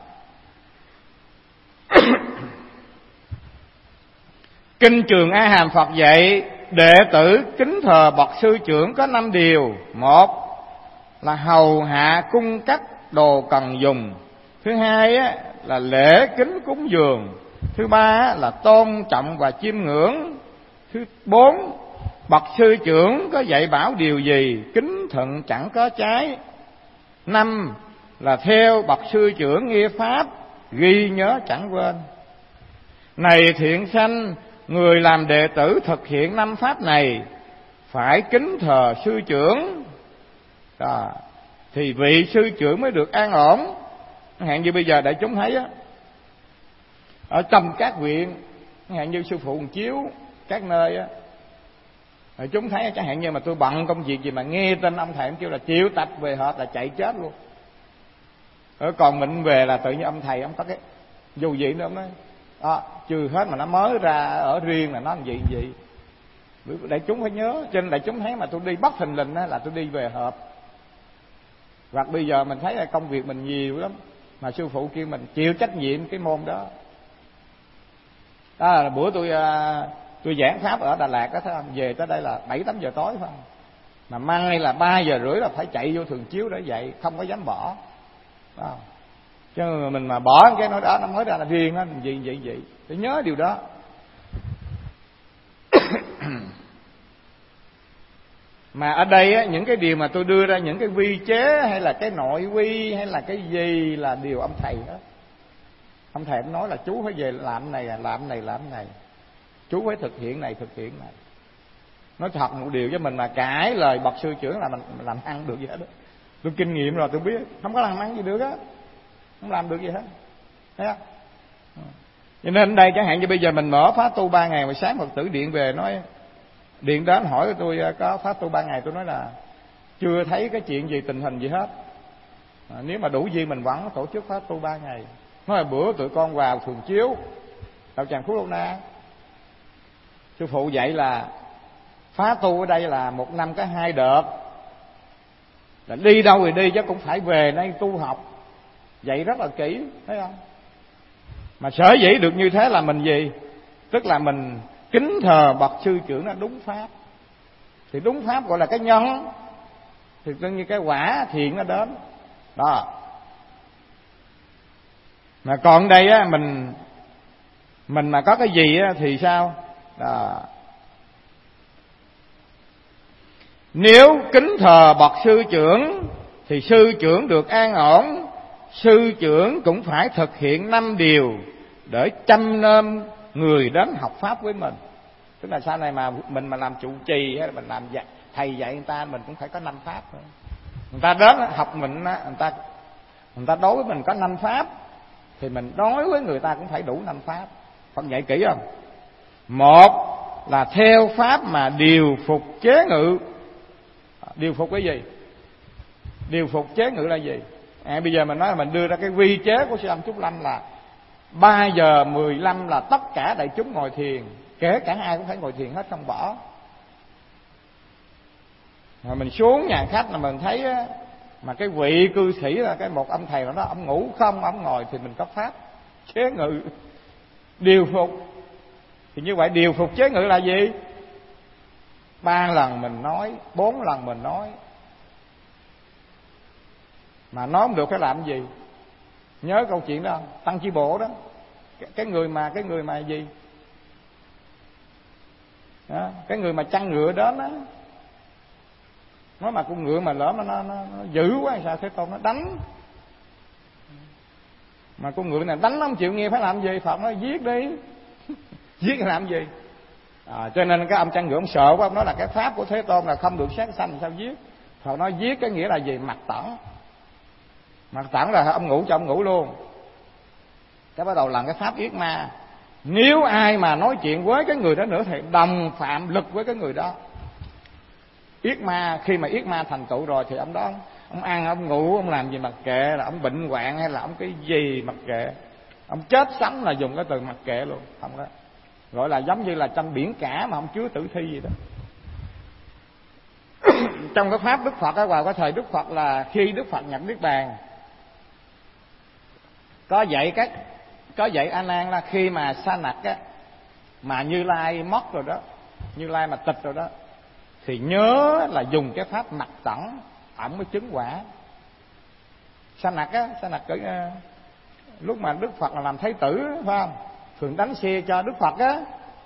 Kinh Trường A Hàm Phật dạy đệ tử kính thờ bậc sư trưởng có năm điều. Một là hầu hạ cung cấp đồ cần dùng. Thứ hai á, là lễ kính cúng dường. Thứ ba á, là tôn trọng và chiêm ngưỡng. Thứ bốn, bậc sư trưởng có dạy bảo điều gì kính thuận chẳng có trái. Năm là theo bậc sư trưởng nghe pháp, ghi nhớ chẳng quên. Này thiện sanh, người làm đệ tử thực hiện năm pháp này phải kính thờ sư trưởng đó, thì vị sư trưởng mới được an ổn. Hạn như bây giờ đại chúng thấy á, ở trong các viện, hạn như sư phụ chiếu các nơi á, đại chúng thấy chẳng hạn như mà tôi bận công việc gì mà nghe tên ông thầy ông kêu là triệu tập về họp là chạy chết luôn. Ở còn mình về là tự nhiên ông thầy ông có cái dù gì nữa ông nói à, trừ hết mà nó mới ra ở riêng là nó làm gì gì. Đại chúng phải nhớ, cho nên đại chúng thấy mà tôi đi bất thình lình là tôi đi về họp. Hoặc bây giờ mình thấy là công việc mình nhiều lắm mà sư phụ kêu mình chịu trách nhiệm cái môn đó. Đó là bữa tôi tôi giảng pháp ở Đà Lạt đó, thấy không? Về tới đây là bảy tám giờ tối phải không? Mà mai là ba giờ rưỡi là phải chạy vô thường chiếu để dạy, không có dám bỏ. Đó. Chứ mình mà bỏ cái nói đó nó mới ra là riêng nó gì vậy vậy. Phải nhớ điều đó. Mà ở đây á, những cái điều mà tôi đưa ra, những cái quy chế hay là cái nội quy hay là cái gì là điều ông thầy đó. Ông thầy ông nói là chú phải về làm này làm này làm này, chú phải thực hiện này thực hiện này. Nói thật một điều với mình mà cãi lời bậc sư trưởng là mình làm ăn được gì hết đó. Tôi kinh nghiệm rồi tôi biết không có làm ăn gì được á, không làm được gì hết. Thấy không? Cho nên ở đây chẳng hạn như bây giờ mình mở khóa tu ba ngày, mà sáng Phật tử điện về nói điện đến hỏi tôi có khóa tu ba ngày, tôi nói là chưa thấy cái chuyện gì tình hình gì hết. À, nếu mà đủ duyên mình vẫn tổ chức khóa tu ba ngày. Nói là bữa tụi con vào thường chiếu đạo tràng Phú Lô Na, sư phụ dạy là phá tu ở đây là một năm có hai đợt, là đi đâu thì đi chứ cũng phải về đây tu học, dạy rất là kỹ, thấy không? Mà sở dĩ được như thế là mình gì? Tức là mình kính thờ bậc sư trưởng nó đúng pháp. Thì đúng pháp gọi là cái nhân, thì tự nhiên cái quả thiện nó đến đó. Mà còn đây á, mình mình mà có cái gì á thì sao đó. Nếu kính thờ bậc sư trưởng thì sư trưởng được an ổn. Sư trưởng cũng phải thực hiện năm điều để chăm nom người đến học pháp với mình. Tức là sau này mà mình mà làm trụ trì hay là mình làm dạy, thầy dạy người ta, mình cũng phải có năm pháp nữa. Người ta đến học mình, người ta người ta đối với mình có năm pháp thì mình đối với người ta cũng phải đủ năm pháp. Phật dạy kỹ không? Một là theo pháp mà điều phục chế ngự. Điều phục cái gì? Điều phục chế ngự là gì? À, bây giờ mình nói là mình đưa ra cái quy chế của sư Âm Trúc Lâm là ba giờ mười lăm là tất cả đại chúng ngồi thiền, kể cả ai cũng phải ngồi thiền hết, không bỏ. Mà mình xuống nhà khách là mình thấy á, mà cái vị cư sĩ là cái một ông thầy mà nó ông ngủ không, ông ngồi thì mình có pháp chế ngự điều phục. Thì như vậy điều phục chế ngự là gì? Ba lần mình nói, bốn lần mình nói. mà nói không được phải làm gì? Nhớ câu chuyện đó, Tăng Chi Bộ đó, cái, cái người mà cái người mà gì đó, cái người mà chăn ngựa đó đó, nói mà con ngựa mà lỡ mà nó, nó, nó dữ quá sao Thế Tôn nó đánh, mà con ngựa này đánh nó không chịu nghe phải làm gì? Phật nói giết đi. Giết làm gì? À, cho nên cái ông chăn ngựa ông sợ quá, ông nói là cái pháp của Thế Tôn là không được sát sanh, sao giết? Phật nói giết cái nghĩa là gì? Mặc tẩn. Mặc tẩn là ông ngủ cho ông ngủ luôn. Cái bắt đầu làm cái pháp yết ma. Nếu ai mà nói chuyện với cái người đó nữa thì đồng phạm lực với cái người đó. Yết ma, khi mà yết ma thành tựu rồi thì ông đó ông ăn, ông ngủ, ông làm gì mặc kệ, là ông bệnh hoạn hay là ông cái gì mặc kệ. Ông chết sống là dùng cái từ mặc kệ luôn, không đó. Gọi là giống như là trong biển cả mà không chứa tử thi gì đó. Trong cái pháp Đức Phật á, vào cái thời Đức Phật là khi Đức Phật nhập Niết Bàn, có dạy cách có dạy A Nan là khi mà sa nặc á, mà Như Lai mất rồi đó, Như Lai mà tịch rồi đó, thì nhớ là dùng cái pháp mặc tẩn, ổng mới chứng quả. Sa nặc á, sa nặc cỡ, lúc mà Đức Phật là làm thái tử phải không, thường đánh xe cho Đức Phật á.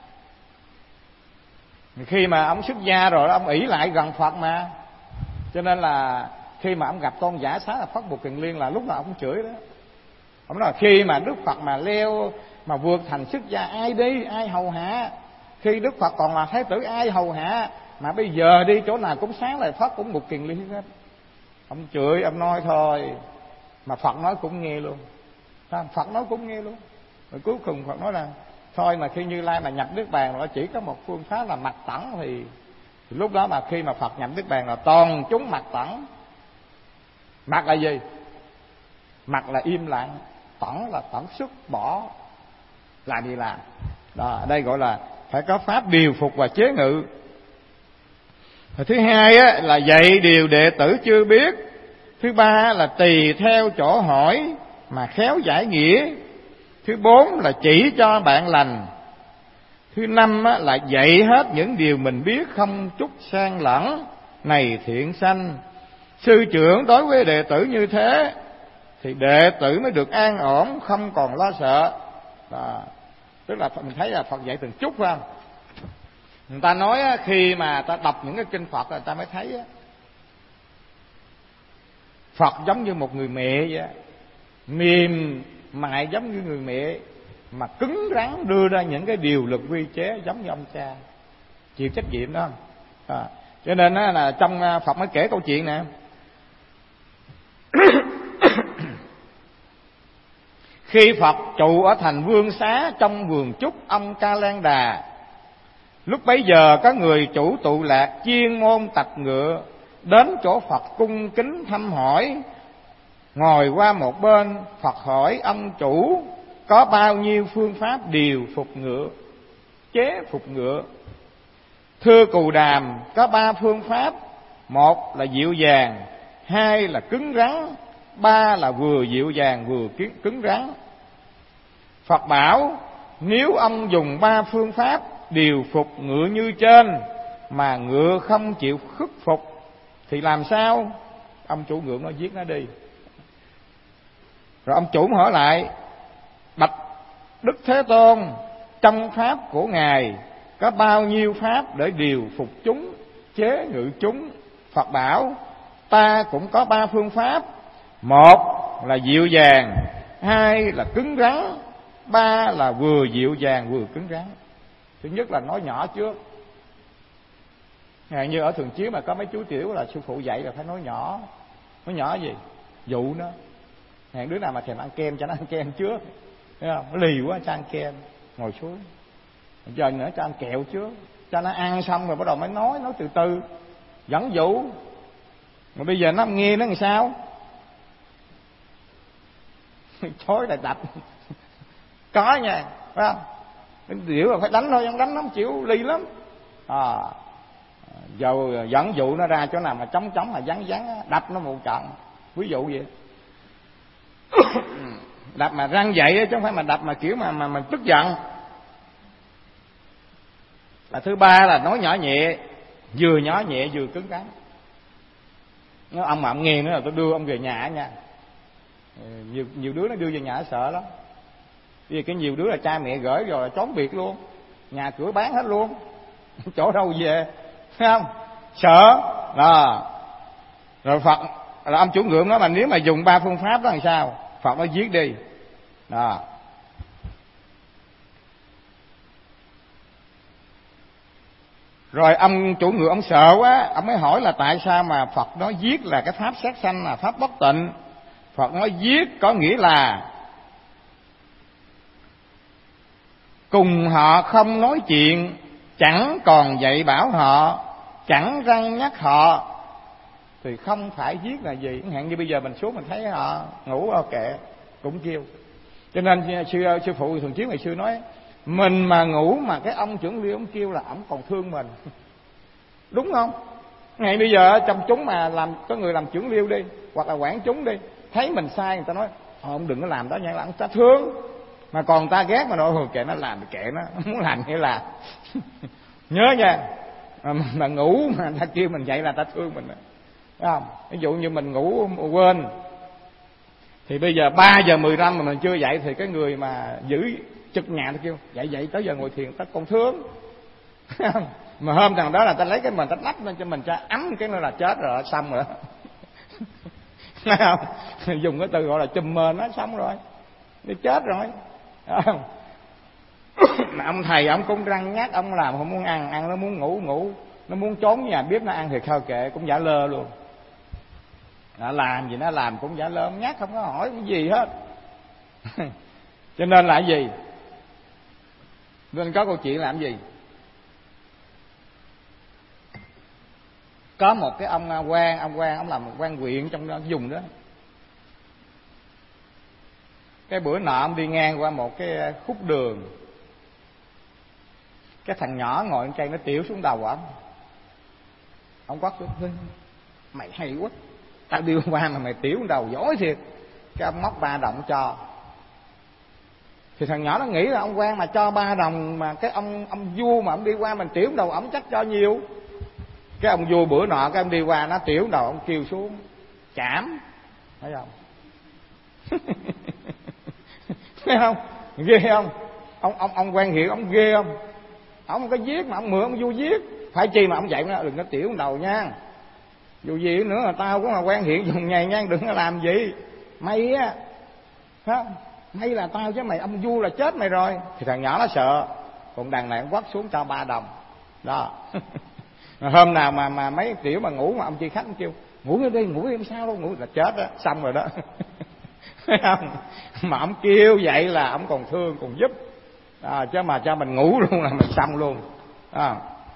Khi mà ông xuất gia rồi ông ỷ lại gần Phật mà, cho nên là khi mà ông gặp tôn giả Xá là Phất Bồ Kiền Liên là lúc nào ông cũng chửi đó. Ông nói là khi mà Đức Phật mà leo mà vượt thành xuất gia ai đi, ai hầu hạ? Khi Đức Phật còn là thái tử ai hầu hạ? Mà bây giờ đi chỗ nào cũng sáng lại Phất cũng Bồ Kiền Liên hết. Ông chửi, ông nói thôi, mà Phật nói cũng nghe luôn. Phật nói cũng nghe luôn. Rồi cuối cùng Phật nói là thôi mà khi Như Lai mà nhập Niết Bàn rồi chỉ có một phương pháp là mặc tẩn, thì, thì lúc đó mà khi mà Phật nhập Niết Bàn là toàn chúng mặc tẩn. Mặc là gì? Mặc là im lặng, tẩn là tẩn xuất bỏ, làm gì làm. Đó, ở đây gọi là phải có pháp điều phục và chế ngự. Rồi thứ hai á, là dạy điều đệ tử chưa biết. Thứ ba là tùy theo chỗ hỏi mà khéo giải nghĩa. Thứ bốn là chỉ cho bạn lành. Thứ năm á, là dạy hết những điều mình biết, không chút xen lẫn. Này thiện sanh, sư trưởng đối với đệ tử như thế thì đệ tử mới được an ổn, không còn lo sợ. Đó. Tức là mình thấy là Phật dạy từng chút phải không? Người ta nói á, khi mà ta đọc những cái kinh Phật người ta mới thấy á, Phật giống như một người mẹ vậy, mềm mại giống như người mẹ, mà cứng rắn đưa ra những cái điều luật quy chế giống như ông cha, chịu trách nhiệm đó. À, cho nên á, là trong Phật mới kể câu chuyện nè. Khi Phật trụ ở thành Vương Xá trong vườn trúc ông Ca Lan Đà, lúc bấy giờ có người chủ tụ lạc chuyên môn tập ngựa đến chỗ Phật cung kính thăm hỏi. Ngồi qua một bên, Phật hỏi ông chủ có bao nhiêu phương pháp điều phục ngựa, chế phục ngựa. Thưa Cù Đàm, có ba phương pháp. Một là dịu dàng, hai là cứng rắn, ba là vừa dịu dàng vừa cứng rắn. Phật bảo, nếu ông dùng ba phương pháp điều phục ngựa như trên mà ngựa không chịu khuất phục thì làm sao? Ông chủ ngựa nó giết nó đi. Rồi ông chủ hỏi lại, bạch Đức Thế Tôn, trong pháp của Ngài có bao nhiêu pháp để điều phục chúng, chế ngự chúng? Phật bảo, ta cũng có ba phương pháp. Một là dịu dàng, hai là cứng rắn, ba là vừa dịu dàng vừa cứng rắn. Thứ nhất là nói nhỏ trước. Như ở Thường Chiếu mà có mấy chú tiểu là sư phụ dạy là phải nói nhỏ. Nói nhỏ gì? Dụ nó. Hẹn đứa nào mà thèm ăn kem cho nó ăn kem trước. Thấy không? Nó lì quá cho ăn kem, ngồi xuống. Giờ nữa cho ăn kẹo trước, cho nó ăn xong rồi bắt đầu mới nói, nói từ từ, dẫn dụ. Mà bây giờ nó không nghe nó làm sao? Chối lại đập. Có nha, phải không? Cái điểu là phải đánh thôi, không đánh nó không chịu, ly lắm. À, giờ dẫn dụ nó ra chỗ nào mà trống trống mà vắng vắng, đập nó một trận. Ví dụ vậy. Đập mà răng dậy chứ không phải mà đập mà kiểu mà mà mình tức giận. Và thứ ba là nói nhỏ nhẹ, vừa nhỏ nhẹ vừa cứng rắn. Nó ông mà ông nghe nữa là tôi đưa ông về nhà nha. Nhiều nhiều đứa nó đưa về nhà sợ lắm. Vì cái nhiều đứa là cha mẹ gửi rồi là trốn biệt luôn, nhà cửa bán hết luôn, chỗ đâu về, thấy không? Sợ đó. Rồi Phật là ông chủ ngưỡng nói mà nếu mà dùng ba phương pháp đó làm sao? Phật nói giết đi đó. Rồi ông chủ ngựa ông sợ quá, ông mới hỏi là tại sao mà Phật nói giết là cái pháp sát sanh, là pháp bất tịnh. Phật nói giết có nghĩa là cùng họ không nói chuyện, chẳng còn dạy bảo họ, chẳng răn nhắc họ, thì không phải giết là gì. Chẳng hạn như bây giờ mình xuống mình thấy họ ngủ ở kệ cũng kêu. Cho nên sư sư phụ thường chiếu ngày xưa nói mình mà ngủ mà cái ông trưởng liêu ông kêu là ổng còn thương mình, đúng không? Ngày bây giờ trong chúng mà làm có người làm trưởng liêu đi, hoặc là quản chúng đi, thấy mình sai người ta nói ông đừng có làm đó nha, là ông ta thương. Mà còn ta ghét mà nói hồi kệ nó làm thì kệ nó, muốn làm nghĩa là nhớ nha, mà, mà ngủ mà ta kêu mình dậy là ta thương mình, thấy không? Ví dụ như mình ngủ quên thì bây giờ ba giờ mười lăm mà mình chưa dậy thì cái người mà giữ trực nhà ta kêu dậy dậy tới giờ ngồi thiền ta còn thương. Mà hôm thằng đó là ta lấy cái mình ta đắp lên cho mình cho ấm cái nó là chết rồi, xong rồi. Thấy không? Dùng cái từ gọi là chùm mền nó xong rồi, nó chết rồi. Mà ông thầy ông cũng răng nhắc, ông làm không muốn ăn ăn, nó muốn ngủ ngủ, nó muốn trốn nhà bếp nó ăn thì khao kệ cũng giả lơ luôn. Nó làm gì nó làm cũng giả lơ, ông nhắc không có hỏi cái gì hết. Cho nên là cái gì? Nên có câu chuyện làm gì? Có một cái ông quan, ông quan ông làm một quan huyện trong cái vùng đó. Cái bữa nọ ông đi ngang qua một cái khúc đường, cái thằng nhỏ ngồi trên cây nó tiểu xuống đầu ông. Ông quát xuống: mày hay quá, tao đi qua mà mày tiểu đầu giỏi thiệt. Cái ông móc ba đồng cho. Thì thằng nhỏ nó nghĩ là ông quan mà cho ba đồng mà cái ông ông vua mà ông đi qua mình tiểu đầu ổng chắc cho nhiều. Cái ông vua bữa nọ cái ông đi qua nó tiểu đầu ông kêu xuống chảm, thấy không? Thấy không? Ghê không? Ông ông ông quan hiệu ông ghê không? Ông không có giết mà ông mượn ông vua giết. Phải chi mà ông dạy nó đừng có tiểu đầu nha. Dù gì nữa là tao cũng là quan hiện dùng nhầy nha, đừng có làm gì. Mày á, không? May là tao chứ mày ông vua là chết mày rồi. Thì thằng nhỏ nó sợ, còn đằng này ông quắt xuống cho ba đồng đó. Hôm nào mà mà mấy tiểu mà ngủ mà ông chi khách ông kêu ngủ đi ngủ đi không sao đâu, ngủ là chết đó, xong rồi đó. Thấy không? Mà ông kêu vậy là ông còn thương còn giúp à, chứ mà cho mình ngủ luôn là mình xong luôn à.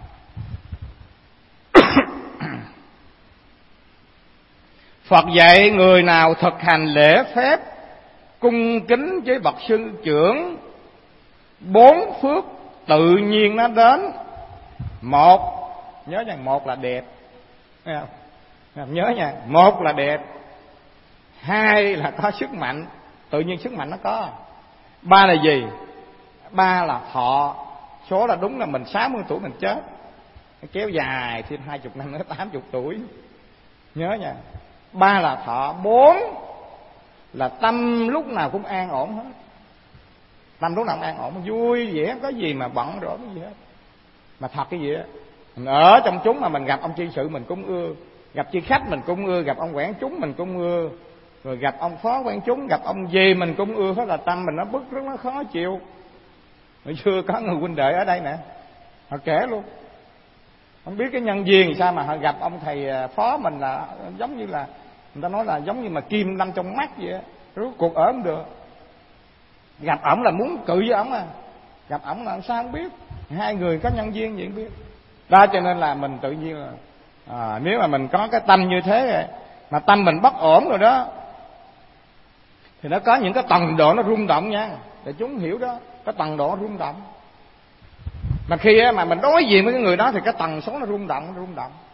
Phật dạy người nào thực hành lễ phép cung kính với bậc sư trưởng, bốn phước tự nhiên nó đến. Một, nhớ nha, một là đẹp, thấy không? Nhớ nha, một là đẹp, hai là có sức mạnh, tự nhiên sức mạnh nó có. Ba là gì? Ba là thọ, số là đúng là mình sáu mươi tuổi mình chết, kéo dài thêm hai chục năm nữa tám chục tuổi. Nhớ nha. Ba là thọ. Bốn là tâm lúc nào cũng an ổn hết. Tâm lúc nào cũng an ổn, vui vẻ, không có gì mà bận rộn cái gì hết. Mà thật cái gì á, mình ở trong chúng mà mình gặp ông tri sự mình cũng ưa, gặp tri khách mình cũng ưa, gặp ông quản chúng mình cũng ưa, rồi gặp ông phó quản chúng, gặp ông gì mình cũng ưa hết, là tâm mình nó bức rất nó khó chịu. Hồi xưa có người huynh đệ ở đây nè, họ kể luôn, không biết cái nhân duyên thì sao mà họ gặp ông thầy phó mình là giống như là người ta nói là giống như mà kim đâm trong mắt vậy á, rốt cuộc ở không được. Gặp ổng là muốn cự với ổng à, gặp ổng là sao không biết, hai người có nhân duyên gì không biết. Đó cho nên là mình tự nhiên là à, nếu mà mình có cái tâm như thế mà tâm mình bất ổn rồi đó, thì nó có những cái tầng độ nó rung động nha, để chúng hiểu đó, cái tầng độ nó rung động. Mà khi mà mình đối diện với cái người đó thì cái tần số nó rung động, nó rung động.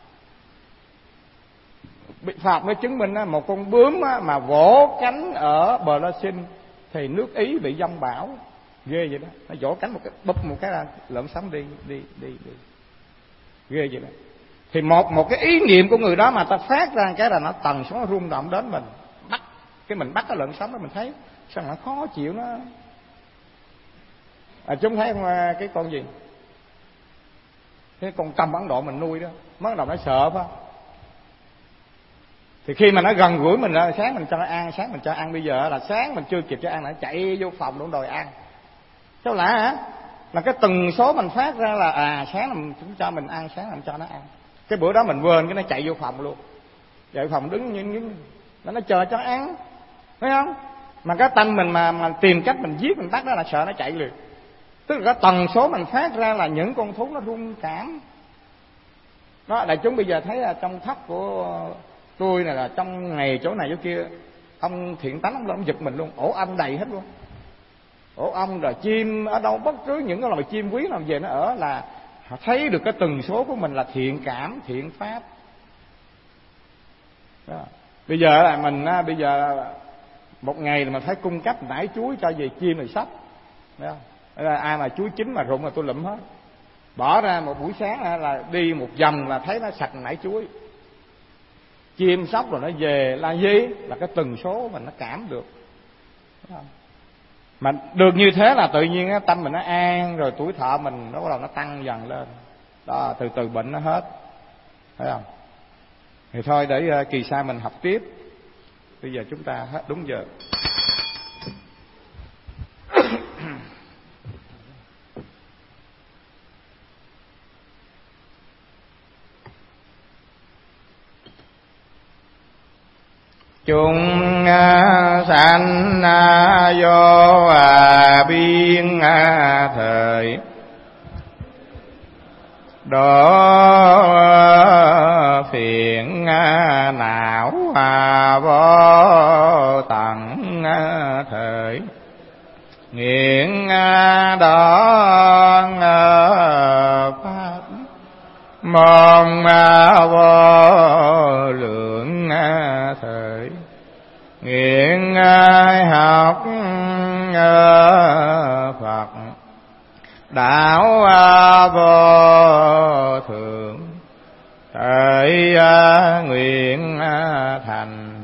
Pháp mới chứng minh một con bướm mà vỗ cánh ở Bờ La Sinh thì nước Ý bị giông bão, ghê vậy đó. Nó vỗ cánh một cái bụp một cái là lợn sống đi đi đi đi, ghê vậy đó. Thì một một cái ý niệm của người đó mà ta phát ra cái là nó tần số nó rung động đến mình, bắt cái mình bắt cái lợn sống đó, mình thấy sao nó khó chịu nó. À, chúng thấy không, cái con gì, cái con cầm Ấn Độ mình nuôi đó, bắt đầu nó sợ phải không? Thì khi mà nó gần gũi mình là sáng mình cho nó ăn, sáng mình cho ăn, bây giờ là sáng mình chưa kịp cho ăn nó chạy vô phòng đụng đòi ăn. Sao lạ hả? Là cái tần số mình phát ra là à sáng mình cũng cho mình ăn, sáng mình cho nó ăn. Cái bữa đó mình quên cái nó chạy vô phòng luôn, chạy vô phòng đứng như nó nó chờ cho ăn, thấy không? Mà cái tâm mình mà mà tìm cách mình giết mình bắt nó là sợ nó chạy liền. Tức là cái tần số mình phát ra là những con thú nó rung cảm. Đó, đại chúng bây giờ thấy là trong thất của tôi này là trong ngày chỗ này chỗ kia, ông thiện tánh ông lên ông giật mình luôn, ổ ong đầy hết luôn, ổ ong rồi chim ở đâu, bất cứ những cái loài chim quý nào về nó ở là họ thấy được cái tần số của mình là thiện cảm, thiện pháp. Đó. Bây giờ là mình bây giờ một ngày là mình phải cung cấp nải chuối cho về chim rồi sắp. Đó. Là ai mà chuối chín mà rụng là tôi lụm hết. Bỏ ra một buổi sáng là đi một vòng là thấy nó sạch nải chuối. Chim sóc rồi nó về là gì? Là cái tần số mình nó cảm được. Mà được như thế là tự nhiên tâm mình nó an, rồi tuổi thọ mình nó bắt đầu nó tăng dần lên. Đó, từ từ bệnh nó hết. Thấy không? Thì thôi để kỳ sau mình học tiếp. Bây giờ chúng ta hết đúng giờ. Chúng sanh vô biên thời, đổ phiền não vô tận thời, nghiện đó pháp mong vô lượng thời, nghiện học Phật đạo vô thượng, thời nguyện thành